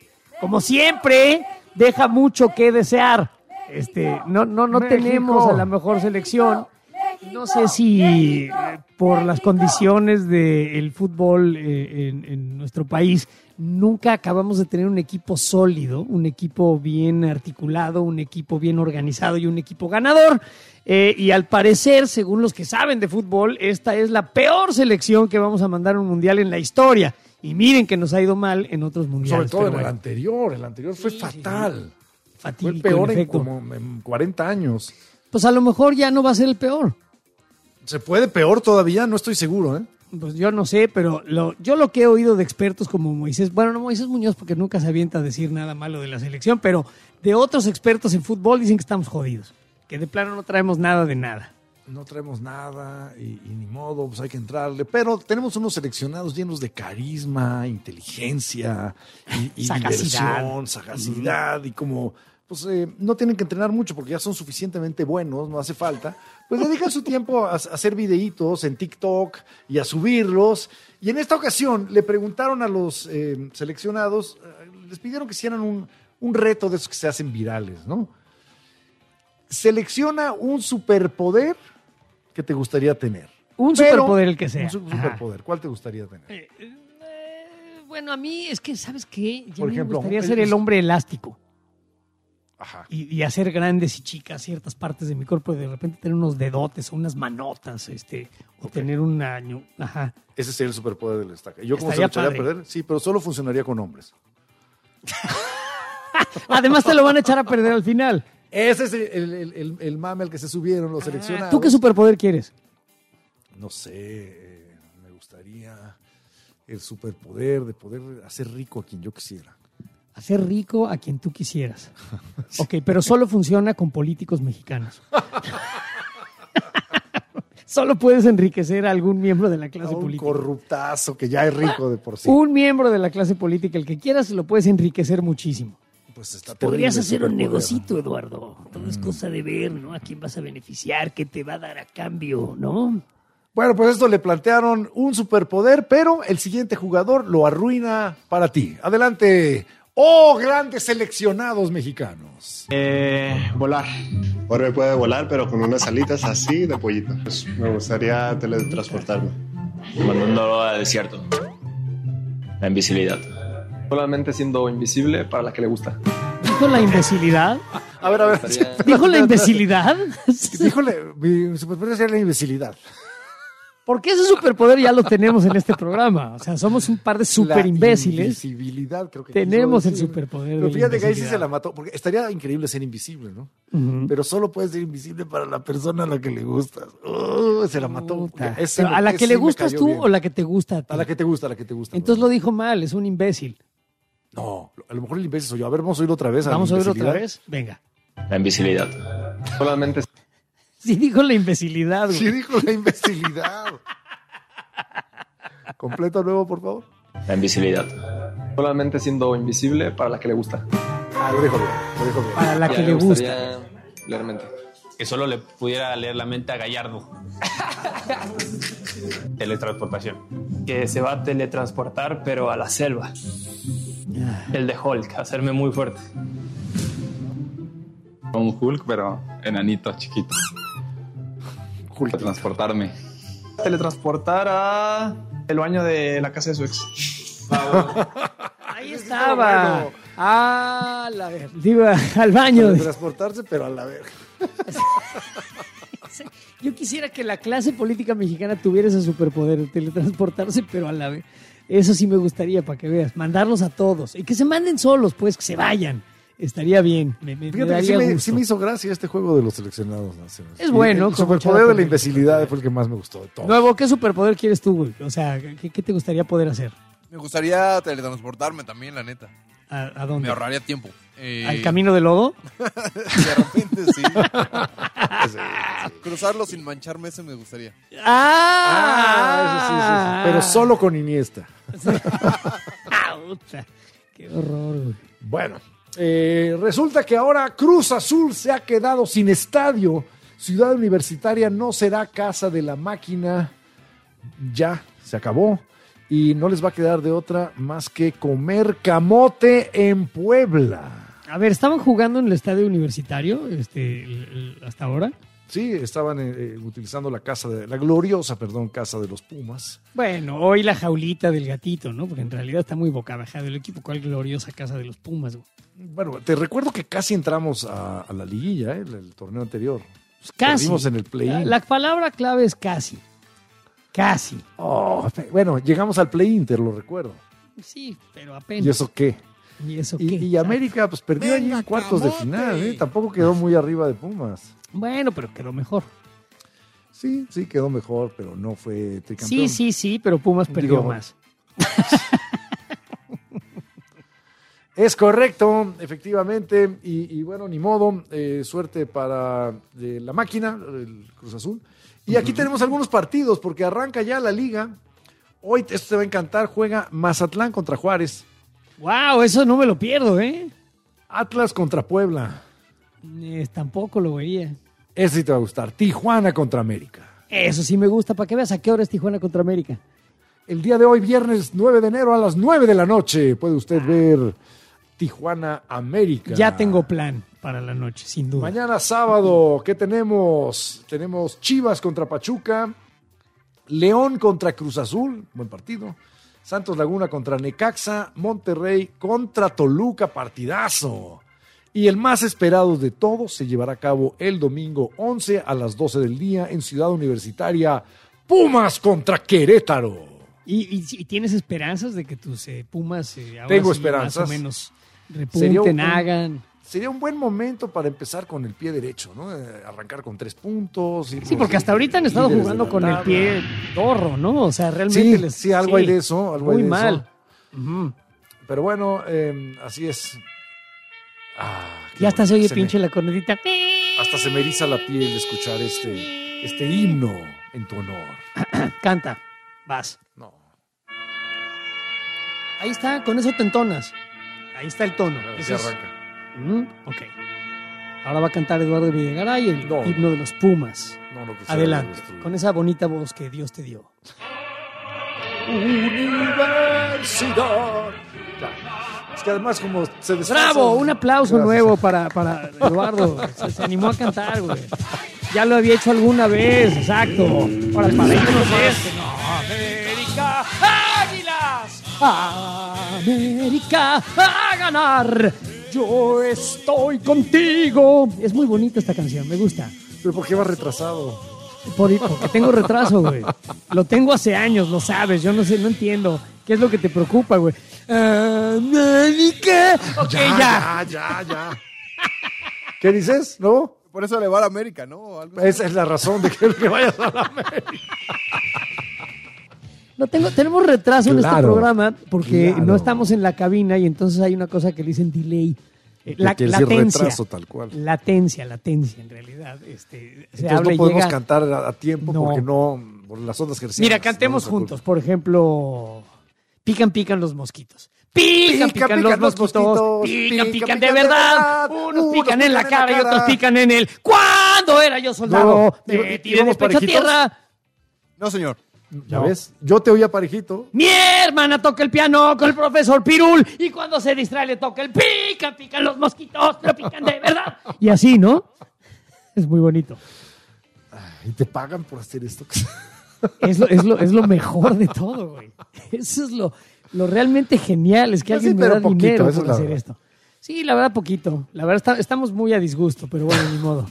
deja mucho que desear. No tenemos a la mejor selección. No sé si por las condiciones del fútbol en nuestro país nunca acabamos de tener un equipo sólido, un equipo bien articulado, un equipo bien organizado y un equipo ganador. Y al parecer, según los que saben de fútbol, esta es la peor selección que vamos a mandar a un mundial en la historia. Y miren que nos ha ido mal en otros mundiales. Sobre todo en el anterior. El anterior fue fatal. Fue el peor en 40 años. Pues a lo mejor ya no va a ser el peor. ¿Se puede peor todavía? No estoy seguro, ¿eh? Pues yo no sé, pero yo lo que he oído de expertos como Moisés, bueno, no Moisés Muñoz porque nunca se avienta a decir nada malo de la selección, pero de otros expertos en fútbol dicen que estamos jodidos, que de plano no traemos nada de nada. No traemos nada y ni modo, pues hay que entrarle, pero tenemos unos seleccionados llenos de carisma, inteligencia y diversión, sagacidad y como... pues no tienen que entrenar mucho porque ya son suficientemente buenos, no hace falta, pues dedican su tiempo a hacer videitos en TikTok y a subirlos. Y en esta ocasión le preguntaron a los seleccionados, les pidieron que hicieran un reto de esos que se hacen virales, ¿no? Selecciona un superpoder que te gustaría tener. Superpoder el que sea. Un superpoder, ¿cuál te gustaría tener? Bueno, a mí es que, ¿sabes qué? Por ejemplo, me gustaría ser el hombre elástico. Ajá. Y hacer grandes y chicas ciertas partes de mi cuerpo y de repente tener unos dedotes o unas manotas, o tener un año. Ajá. Ese sería el superpoder del estaca. Yo como se lo echaría a perder, sí, pero solo funcionaría con hombres. Además te lo van a echar a perder al final. Ese es el mame al que se subieron los seleccionados. ¿Tú qué superpoder quieres? No sé, me gustaría el superpoder de poder hacer rico a quien yo quisiera. Hacer rico a quien tú quisieras. Sí. Ok, pero solo funciona con políticos mexicanos. Solo puedes enriquecer a algún miembro de la clase política. Un corruptazo que ya es rico de por sí. Un miembro de la clase política, el que quieras, lo puedes enriquecer muchísimo. Pues está podrías hacer un negocito, Eduardo. Todo es cosa de ver, ¿no? A quién vas a beneficiar, qué te va a dar a cambio, ¿no? Bueno, pues esto le plantearon un superpoder, pero el siguiente jugador lo arruina para ti. Adelante. ¡Oh, grandes seleccionados mexicanos! Volar. Ahora puede volar, pero con unas alitas así de pollito. Pues me gustaría teletransportarme. Mandándolo al desierto. La invisibilidad. Solamente siendo invisible para la que le gusta. ¿Dijo la imbecilidad? A ver. ¿Dijo la imbecilidad? Mi superpoder sería la imbecilidad. Porque ese superpoder ya lo tenemos en este programa. O sea, somos un par de super imbéciles. La invisibilidad, creo que tenemos el superpoder. Pero fíjate que ahí sí se la mató. Porque estaría increíble ser invisible, ¿no? Uh-huh. Pero solo puedes ser invisible para la persona a la que le gustas. Se la mató. ¿A la que le gustas tú o la que te gusta a ti? A la que te gusta, Entonces lo dijo mal, es un imbécil. No, a lo mejor el imbécil soy yo. A ver, vamos a oírlo otra vez. Vamos a oírlo otra vez. Venga. La invisibilidad. Solamente. Sí dijo la imbecilidad, güey. Sí dijo la imbecilidad. Completo nuevo, por favor. La invisibilidad. Solamente siendo invisible para la que le gusta. Lo dijo bien. Para la que Ya le me gusta. gustaría leer mente. Que solo le pudiera leer la mente a Gallardo. Teletransportación. Que se va a teletransportar, pero a la selva. El de Hulk, hacerme muy fuerte. Un Hulk, pero enanito, chiquito. Hulk. Transportarme. Teletransportar a el baño de la casa de su ex. Ahí estaba. Ah, la verga. Digo, al baño. Transportarse, pero a la verga. Yo quisiera que la clase política mexicana tuviera ese superpoder, teletransportarse, pero a la vez. Eso sí me gustaría, para que veas. Mandarlos a todos. Y que se manden solos, pues, que se vayan. Estaría bien. Me Fíjate daría que gusto. sí me hizo gracia este juego de los seleccionados. Es bueno. El superpoder de la imbecilidad fue el que más me gustó de todo. Nuevo, ¿qué superpoder quieres tú, güey? O sea, ¿qué te gustaría poder hacer? Me gustaría teletransportarme también, la neta. ¿A dónde? Me ahorraría tiempo. ¿Al camino de lodo? De repente sí. Cruzarlo sin mancharme, ese me gustaría. Eso sí. Pero solo con Iniesta. Qué horror, güey. Bueno, resulta que ahora Cruz Azul se ha quedado sin estadio. Ciudad Universitaria no será casa de la máquina. Ya, se acabó. Y no les va a quedar de otra más que comer camote en Puebla. A ver, ¿estaban jugando en el estadio universitario hasta ahora? Sí, estaban utilizando la gloriosa casa de los Pumas. Bueno, hoy la jaulita del gatito, ¿no? Porque en realidad está muy bocabajado el equipo. ¿Cuál gloriosa casa de los Pumas, güey? Bueno, te recuerdo que casi entramos a la liguilla, el torneo anterior. Pues casi. Perdimos en el play-in. La palabra clave es casi. Casi. Bueno, llegamos al play-in, te lo recuerdo. Sí, pero apenas. ¿Y eso qué? Y América pues perdió allí en cuartos de final, tampoco quedó muy arriba de Pumas. Bueno, pero quedó mejor. Sí, quedó mejor, pero no fue tricampeón. Sí, pero Pumas perdió más. Es correcto, efectivamente, y bueno, ni modo, suerte para la máquina, el Cruz Azul. Y aquí tenemos algunos partidos, porque arranca ya la liga. Hoy, esto te va a encantar, juega Mazatlán contra Juárez. ¡Wow! Eso no me lo pierdo, ¿eh? Atlas contra Puebla. Tampoco lo veía. Ese sí te va a gustar. Tijuana contra América. Eso sí me gusta, para que veas a qué hora es Tijuana contra América. El día de hoy, viernes 9 de enero a las 9 de la noche, puede usted ver Tijuana América. Ya tengo plan para la noche, sin duda. Mañana sábado, ¿qué tenemos? Tenemos Chivas contra Pachuca, León contra Cruz Azul, buen partido. Santos Laguna contra Necaxa, Monterrey contra Toluca, partidazo. Y el más esperado de todos se llevará a cabo el domingo 11 a las 12 del día en Ciudad Universitaria, Pumas contra Querétaro. ¿Y tienes esperanzas de que tus Pumas ahora Tengo sí esperanzas. más o menos repunten, hagan? Sería un buen momento para empezar con el pie derecho, ¿no? Arrancar con 3 puntos. Sí, porque hasta ahorita han estado jugando con el pie torro, ¿no? O sea, realmente sí, algo hay de eso. Algo muy hay de mal. Eso. Pero bueno, así es. Ya hasta se oye pinche la cornetita. Hasta se me eriza la piel de escuchar este himno en tu honor. Canta, vas. No. Ahí está, con eso te entonas. Ahí está el tono. Así arranca. Ok. Ahora va a cantar Eduardo Videgaray el himno de los Pumas. No, adelante, con esa bonita voz que Dios te dio. Universidad. Es que además como se desfasa. ¡Bravo! Un aplauso nuevo para Eduardo. Se animó a cantar, güey. Ya lo había hecho alguna vez, exacto. Ahora para irnos América, Águilas. América a ganar. Yo estoy contigo. Es muy bonita esta canción, me gusta. ¿Pero por qué va retrasado? Porque tengo retraso, güey. Lo tengo hace años, lo sabes. Yo no sé, no entiendo. ¿Qué es lo que te preocupa, güey? América. Ok, ya. ¿Qué dices? ¿No? Por eso le va a la América, ¿no? Esa es la razón de que vayas a la América. Tenemos retraso en este programa porque no estamos en la cabina y entonces hay una cosa que le dicen delay. Latencia. Retraso tal cual. Latencia en realidad. Entonces no podemos cantar a tiempo porque no por las ondas hercianas. Mira, cantemos juntos. Por ejemplo, pican, pican los mosquitos. Pican, pican los mosquitos. Pican de verdad. Unos pican en la cara y otros pican en el. ¿Cuándo era yo soldado? Me tiré de pecho a tierra. No, señor. ¿Ya ves? Yo te oía parejito. Mi hermana toca el piano con el profesor Pirul y cuando se distrae le toca el pican, pican los mosquitos, pero pican de verdad. Y así, ¿no? Es muy bonito. Y te pagan por hacer esto. Es lo mejor de todo, güey. Eso es lo realmente genial, es que alguien me da dinero por hacer esto. Sí, la verdad, poquito. La verdad, estamos muy a disgusto, pero bueno, ni modo.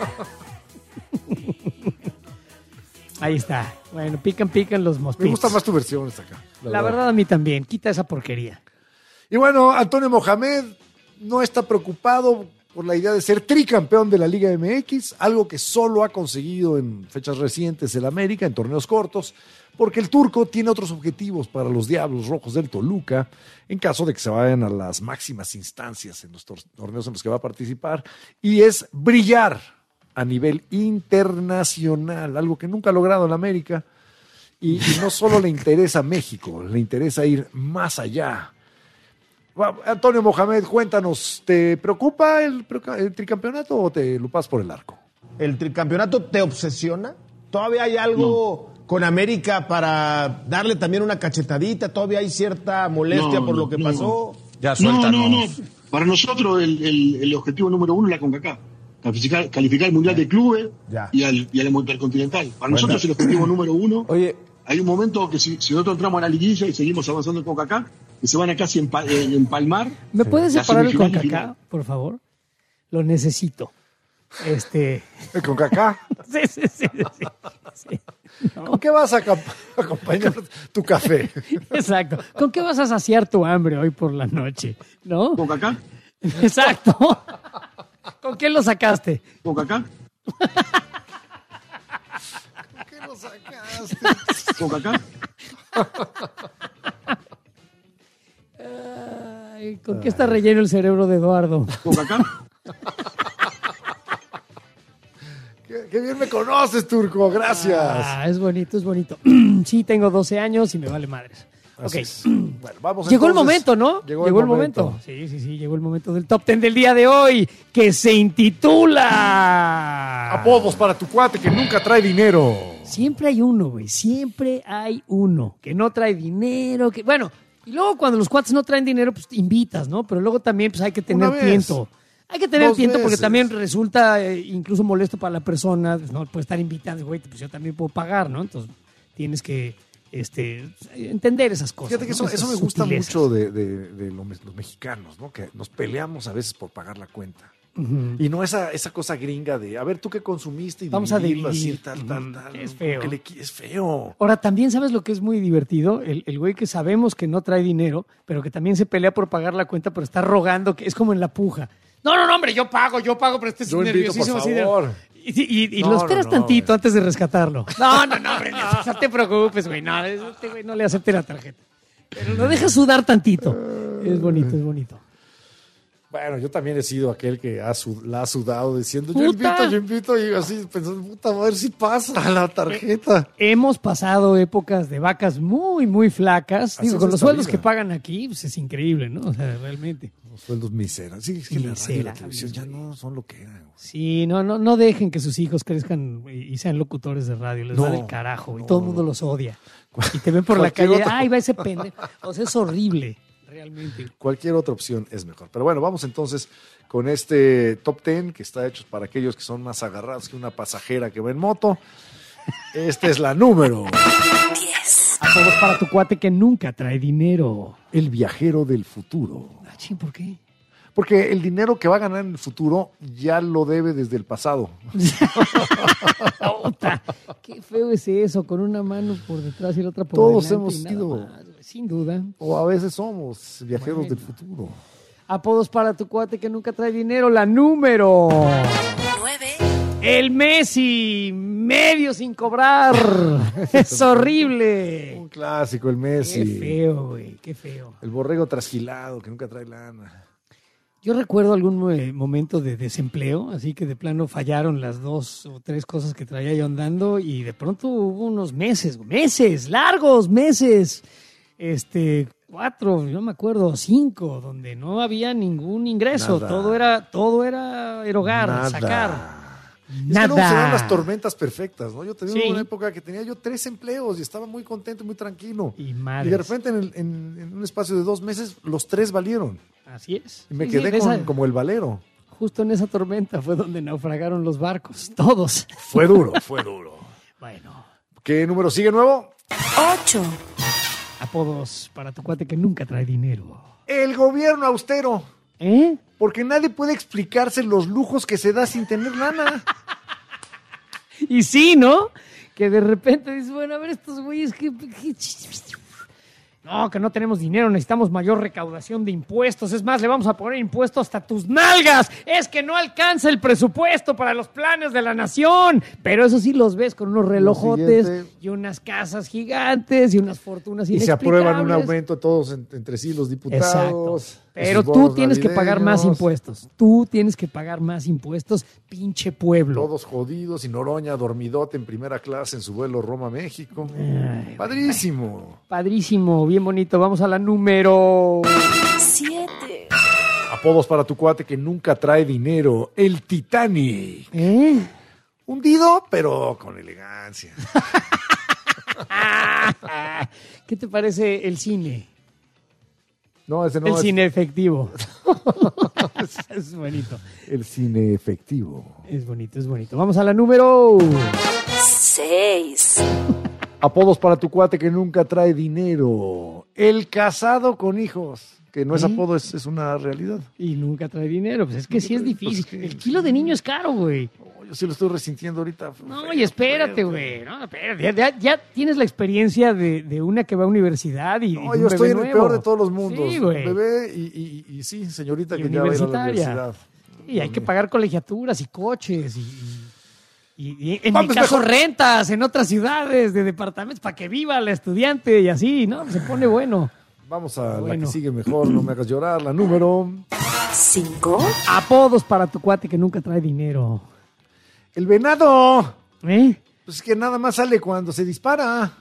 Ahí está. Bueno, pican los mosquitos. Me gusta más tu versión esta acá. La verdad a mí también. Quita esa porquería. Y bueno, Antonio Mohamed no está preocupado por la idea de ser tricampeón de la Liga MX, algo que solo ha conseguido en fechas recientes el América, en torneos cortos, porque el turco tiene otros objetivos para los Diablos Rojos del Toluca, en caso de que se vayan a las máximas instancias en los torneos en los que va a participar, y es brillar a nivel internacional, algo que nunca ha logrado en América, y no solo le interesa México, le interesa ir más allá. Antonio Mohamed, cuéntanos, ¿te preocupa el tricampeonato o te lo pasas por el arco? ¿El tricampeonato te obsesiona? ¿Todavía hay algo con América para darle también una cachetadita? ¿Todavía hay cierta molestia por lo que pasó? Ya, suéltanos. No. Para nosotros el objetivo número 1 es la CONCACAF. Calificar el Mundial de Clubes y al Intercontinental. Para nosotros es el objetivo número 1. Oye, hay un momento que si nosotros entramos a la liguilla y seguimos avanzando en CONCACAF, que se van a casi empalmar. ¿Me puedes separar el CONCACAF, por favor? Lo necesito. ¿El CONCACAF? Sí. No. ¿Con qué vas a acompañar tu café? Exacto. ¿Con qué vas a saciar tu hambre hoy por la noche? ¿No? ¿CONCACAF? Exacto. ¿Con qué lo sacaste? ¿CONCACAF? ¿Con qué lo sacaste? ¿CONCACAF? Ay, ¿con qué está relleno el cerebro de Eduardo? ¿CONCACAF? Qué bien me conoces, Turco, gracias. Es bonito. Sí, tengo 12 años y me vale madres. Okay. Bueno, vamos llegó entonces. el momento, ¿no? Llegó el momento. Sí, llegó el momento del top 10 del día de hoy, que se intitula... Apodos para tu cuate que nunca trae dinero. Siempre hay uno, güey, siempre hay uno que no trae dinero, que... Bueno, y luego cuando los cuates no traen dinero, pues te invitas, ¿no? Pero luego también pues hay que tener tiento. Hay que tener tiento porque también resulta incluso molesto para la persona, pues, no puede estar invitando, güey, pues yo también puedo pagar, ¿no? Entonces tienes que... entender esas cosas. Fíjate que ¿no? eso me gusta mucho de los mexicanos, ¿no? Que nos peleamos a veces por pagar la cuenta. Uh-huh. Y no esa cosa gringa de, a ver, ¿tú qué consumiste? Y vamos a dividir. Así, tal. Es feo. Es feo. Ahora, también ¿sabes lo que es muy divertido? El güey que sabemos que no trae dinero, pero que también se pelea por pagar la cuenta, pero está rogando, que es como en la puja. No, hombre, yo pago, pero este es nerviosísimo. Por favor. Y lo esperas tantito antes de rescatarlo. No, hombre, no te preocupes, güey. No, este güey no le acepte la tarjeta. Pero lo dejas sudar tantito. Es bonito. Bueno, yo también he sido aquel que la ha sudado diciendo, yo invito, y así pensando, puta, a ver si pasa la tarjeta. Hemos pasado épocas de vacas muy, muy flacas. Digo, con los sueldos que pagan aquí, pues es increíble, ¿no? O sea, realmente. Los sueldos miserables. Sí, es que la radio y la televisión ya no son lo que eran. Sí, no dejen que sus hijos crezcan y sean locutores de radio. Les va del carajo y todo el mundo los odia. Y te ven por la calle, ay, va ese pendejo. O sea, es horrible. Realmente. Cualquier otra opción es mejor. Pero bueno, vamos entonces con este top 10 que está hecho para aquellos que son más agarrados que una pasajera que va en moto. Esta es la número 10. A todos para tu cuate que nunca trae dinero. El viajero del futuro. ¿Por qué? Porque el dinero que va a ganar en el futuro ya lo debe desde el pasado. Qué feo es eso, con una mano por detrás y la otra por Todos delante. Todos hemos sido. Sin duda. O a veces somos viajeros del futuro. Apodos para tu cuate que nunca trae dinero. La número 9. El Messi, medio sin cobrar. Es horrible. Un clásico, el Messi. Qué feo, güey, qué feo. El borrego trasquilado que nunca trae lana. Yo recuerdo algún momento de desempleo, así que de plano fallaron las 2 o 3 cosas que traía yo andando y de pronto hubo unos largos meses, 4, no me acuerdo, 5, donde no había ningún ingreso. Nada. Todo era erogar, sacar. Es que luego se dan las tormentas perfectas, ¿no? Yo tenía una época que tenía yo 3 empleos y estaba muy contento y muy tranquilo. Y de repente en un espacio de 2 meses los 3 valieron. Así es. Y me quedé como el valero. Justo en esa tormenta fue donde naufragaron los barcos, todos. Fue duro. Bueno. ¿Qué número sigue nuevo? 8. Apodos para tu cuate que nunca trae dinero. El gobierno austero. ¿Eh? Porque nadie puede explicarse los lujos que se da sin tener lana. Y sí, ¿no? Que de repente dices, bueno, a ver estos güeyes que... No, que no tenemos dinero, necesitamos mayor recaudación de impuestos. Es más, le vamos a poner impuestos hasta tus nalgas. Es que no alcanza el presupuesto para los planes de la nación. Pero eso sí los ves con unos relojotes y unas casas gigantes y unas fortunas inexplicables. Y se aprueban un aumento todos entre sí los diputados. Exacto. Pero tú tienes que pagar más impuestos. Tú tienes que pagar más impuestos, pinche pueblo. Todos jodidos y Noroña dormidote en primera clase en su vuelo Roma-México. Padrísimo. Padrísimo, bien bonito. Vamos a la número 7. Apodos para tu cuate que nunca trae dinero. El Titanic. Hundido, pero con elegancia. ¿Qué te parece el cine? No, ese no el es... cine efectivo. Es bonito. El cine efectivo. Es bonito. Vamos a la número 6. Apodos para tu cuate que nunca trae dinero. El casado con hijos. Que no es apodo, es una realidad. Y nunca trae dinero. Pues es que sí es difícil. El kilo de niño es caro, güey. Yo sí lo estoy resintiendo ahorita. No, y espérate, güey. No, espérate. Ya tienes la experiencia de una que va a universidad y no, yo estoy en el peor de todos los mundos. Sí, güey. Bebé y sí, señorita que ya va a ir a la universidad. Y hay que pagar colegiaturas y coches y en mi caso rentas en otras ciudades de departamentos para que viva la estudiante y así, ¿no? Se pone bueno. Vamos a la que sigue mejor, no me hagas llorar. La número 5. Apodos para tu cuate que nunca trae dinero. El venado. Pues es que nada más sale cuando se dispara.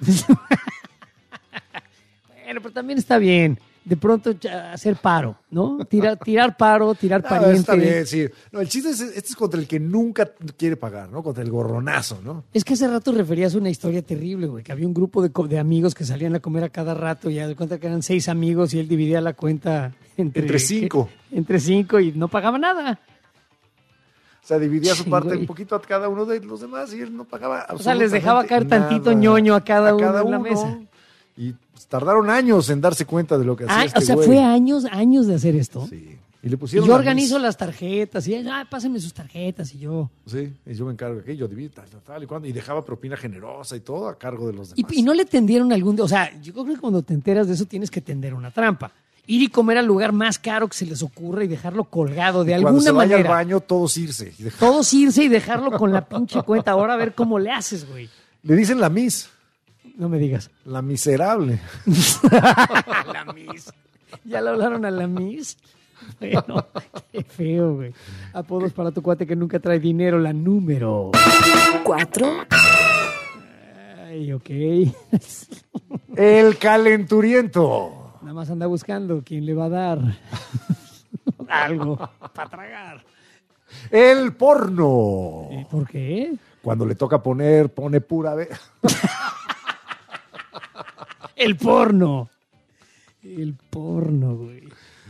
Bueno, pero también está bien. De pronto hacer paro, ¿no? Tirar paro, tirar pariente. Está bien, sí. No, el chiste es contra el que nunca quiere pagar, ¿no? Contra el gorronazo, ¿no? Es que hace rato referías a una historia terrible, güey, que había un grupo de amigos que salían a comer a cada rato y ya de cuenta que eran 6 amigos y él dividía la cuenta entre 5. Entre 5 y no pagaba nada. O sea, dividía su parte un poquito a cada uno de los demás y él no pagaba absolutamente. O sea, les dejaba caer tantito ñoño a cada uno en la mesa. Y tardaron años en darse cuenta de lo que hacía este güey. O sea, fue años de hacer esto. Sí. Y le pusieron yo organizo las tarjetas y pásenme sus tarjetas y yo. Sí, y yo me encargo de aquello, divido tal y cuando. Y dejaba propina generosa y todo a cargo de los demás. Y no le tendieron algún día. O sea, yo creo que cuando te enteras de eso tienes que tender una trampa. Ir y comer al lugar más caro que se les ocurra y dejarlo colgado de alguna manera. Cuando se vaya al baño, todos irse. Todos irse y dejarlo con la pinche cuenta. Ahora a ver cómo le haces, güey. Le dicen la Miss. No me digas. La miserable. La Miss. ¿Ya le hablaron a la Miss? Bueno, qué feo, güey. Apodos para tu cuate que nunca trae dinero. La número 4. Ay, ok. El calenturiento. Nada más anda buscando quién le va a dar algo para tragar. El porno. ¿Por qué? Cuando le toca pone pura vez. El porno. El porno, güey.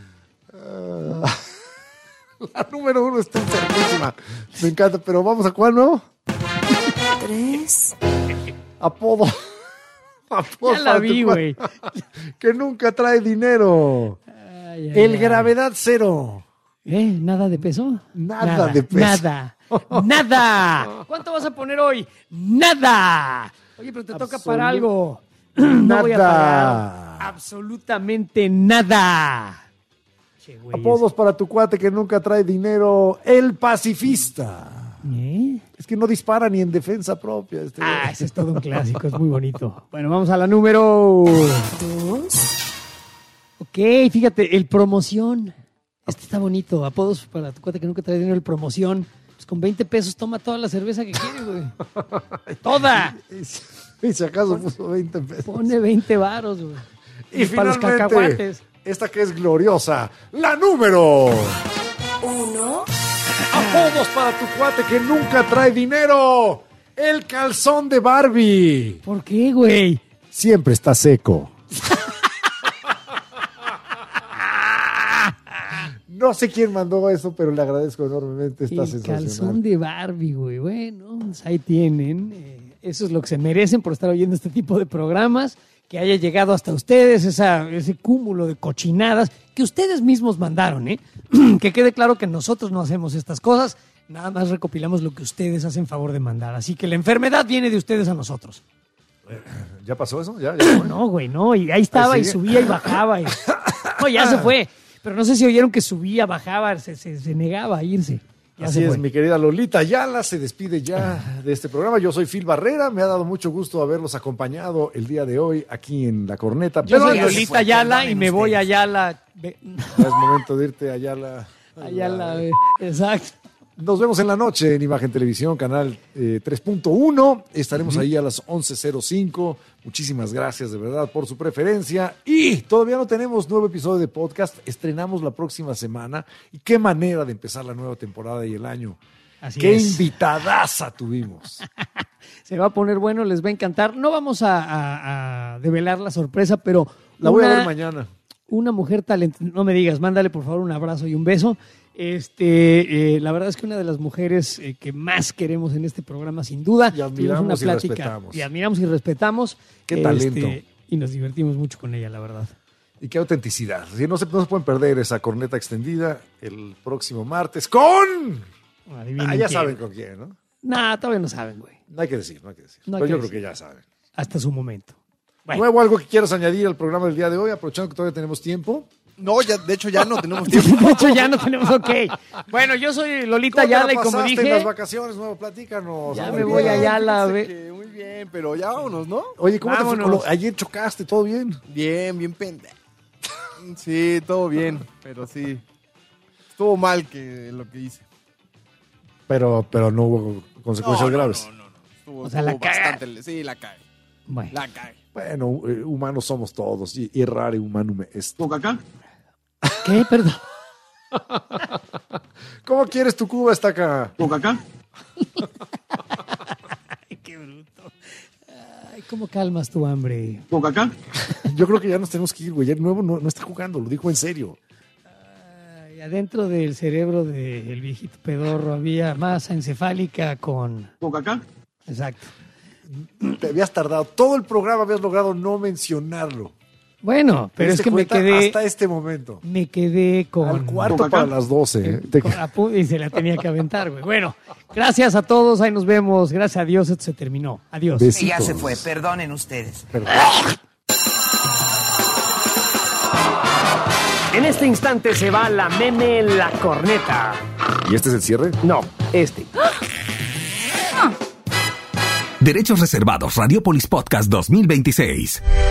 La número 1 está enfermísima. Me encanta, pero vamos a cuál, ¿no? 3. Apodo. Ya la vi, güey. Que nunca trae dinero. El gravedad cero. ¿Nada de peso? Nada de peso. Nada. ¿Cuánto vas a poner hoy? Nada. Oye, pero te toca para algo. No voy a pagar absolutamente nada. Che, apodos para tu cuate que nunca trae dinero. El pacifista. Es que no dispara ni en defensa propia. Ese es todo un clásico, es muy bonito. Bueno, vamos a la número 2. Ok, fíjate, el promoción. Este está bonito. Apodos para tu cuate que nunca trae dinero de promoción. Pues con 20 pesos toma toda la cerveza que quiere, güey. ¡Toda! Y si acaso puso 20 pesos. Pone 20 varos, güey. Y para los finalmente, cacahuates. esta que es gloriosa, la número 1. Apodos para tu cuate que nunca trae dinero. El calzón de Barbie. ¿Por qué, güey? Siempre está seco. No sé quién mandó eso, pero le agradezco enormemente. Está sensacional. El calzón de Barbie, güey. Bueno, pues ahí tienen. Eso es lo que se merecen por estar oyendo este tipo de programas. Que haya llegado hasta ustedes ese cúmulo de cochinadas que ustedes mismos mandaron, ¿eh? Que quede claro que nosotros no hacemos estas cosas. Nada más recopilamos lo que ustedes hacen favor de mandar. Así que la enfermedad viene de ustedes a nosotros. ¿Ya pasó eso? ¿Ya No, güey, no. Y ahí estaba y subía y bajaba. No, ya se fue. Pero no sé si oyeron que subía, bajaba, se negaba a irse. Ya Así es, mi querida Lolita Ayala se despide ya de este programa. Yo soy Phil Barrera, me ha dado mucho gusto haberlos acompañado el día de hoy aquí en La Corneta. Yo soy Lolita Ayala y me voy a Ayala. Ya es momento de irte a Ayala. Ayala, exacto. Nos vemos en la noche en Imagen Televisión, canal 3.1. Estaremos ahí a las 11:05. Muchísimas gracias de verdad por su preferencia. Y todavía no tenemos nuevo episodio de podcast. Estrenamos la próxima semana. Y qué manera de empezar la nueva temporada y el año. Así qué es. invitadaza tuvimos. Se va a poner bueno, les va a encantar. No vamos a develar la sorpresa, pero... La voy a ver mañana. Una mujer talentosa. No me digas, mándale por favor un abrazo y un beso. La verdad es que una de las mujeres que más queremos en este programa, sin duda. Y admiramos una plática, y respetamos. Y admiramos y respetamos. Qué talento. Y nos divertimos mucho con ella, la verdad. Y qué autenticidad. No se pueden perder esa corneta extendida el próximo martes con... ya saben con quién, ¿no? Nah, todavía no saben, güey. No hay que decir. No hay Pero que yo decir. creo que ya saben. Hasta su momento. Bueno. ¿Nuevo algo que quieras añadir al programa del día de hoy, aprovechando que todavía tenemos tiempo? No, de hecho ya no tenemos tiempo. De hecho ya no tenemos, ok. Bueno, yo soy Lolita Ayala y como dije... en las vacaciones, nuevo, platícanos. Ya me voy a Ayala. Muy bien, pero ya vámonos, ¿no? Oye, ¿cómo Vámonos. te fue? Ayer chocaste, ¿todo bien? Bien pendejo. Sí, todo bien, pero sí. Estuvo mal lo que hice. Pero no hubo consecuencias graves. No. Estuvo, O sea, la bastante. Sí, la cae. Bueno. La cae. Bueno, humanos somos todos y errare humanum est. ¿Coca-Cola? ¿Qué? Perdón. ¿Cómo quieres tu Cuba hasta acá? ¿Coca-Cola? Ay, qué bruto. Ay, ¿cómo calmas tu hambre? ¿Coca-Cola? Yo creo que ya nos tenemos que ir, güey. El nuevo no está jugando, lo dijo en serio. Ay, adentro del cerebro del viejito pedorro había masa encefálica con... ¿Coca-Cola? Exacto. Te habías tardado. Todo el programa habías logrado no mencionarlo. Bueno, pero es que me quedé... Hasta este momento. Me quedé con... Al cuarto para las 12. Y se la tenía que aventar, güey. Bueno, gracias a todos. Ahí nos vemos. Gracias a Dios, esto se terminó. Adiós. Y ya se fue. Perdonen ustedes. En este instante se va la meme La Corneta. ¿Y este es el cierre? No, este. Derechos reservados. Radiopolis Podcast 2026.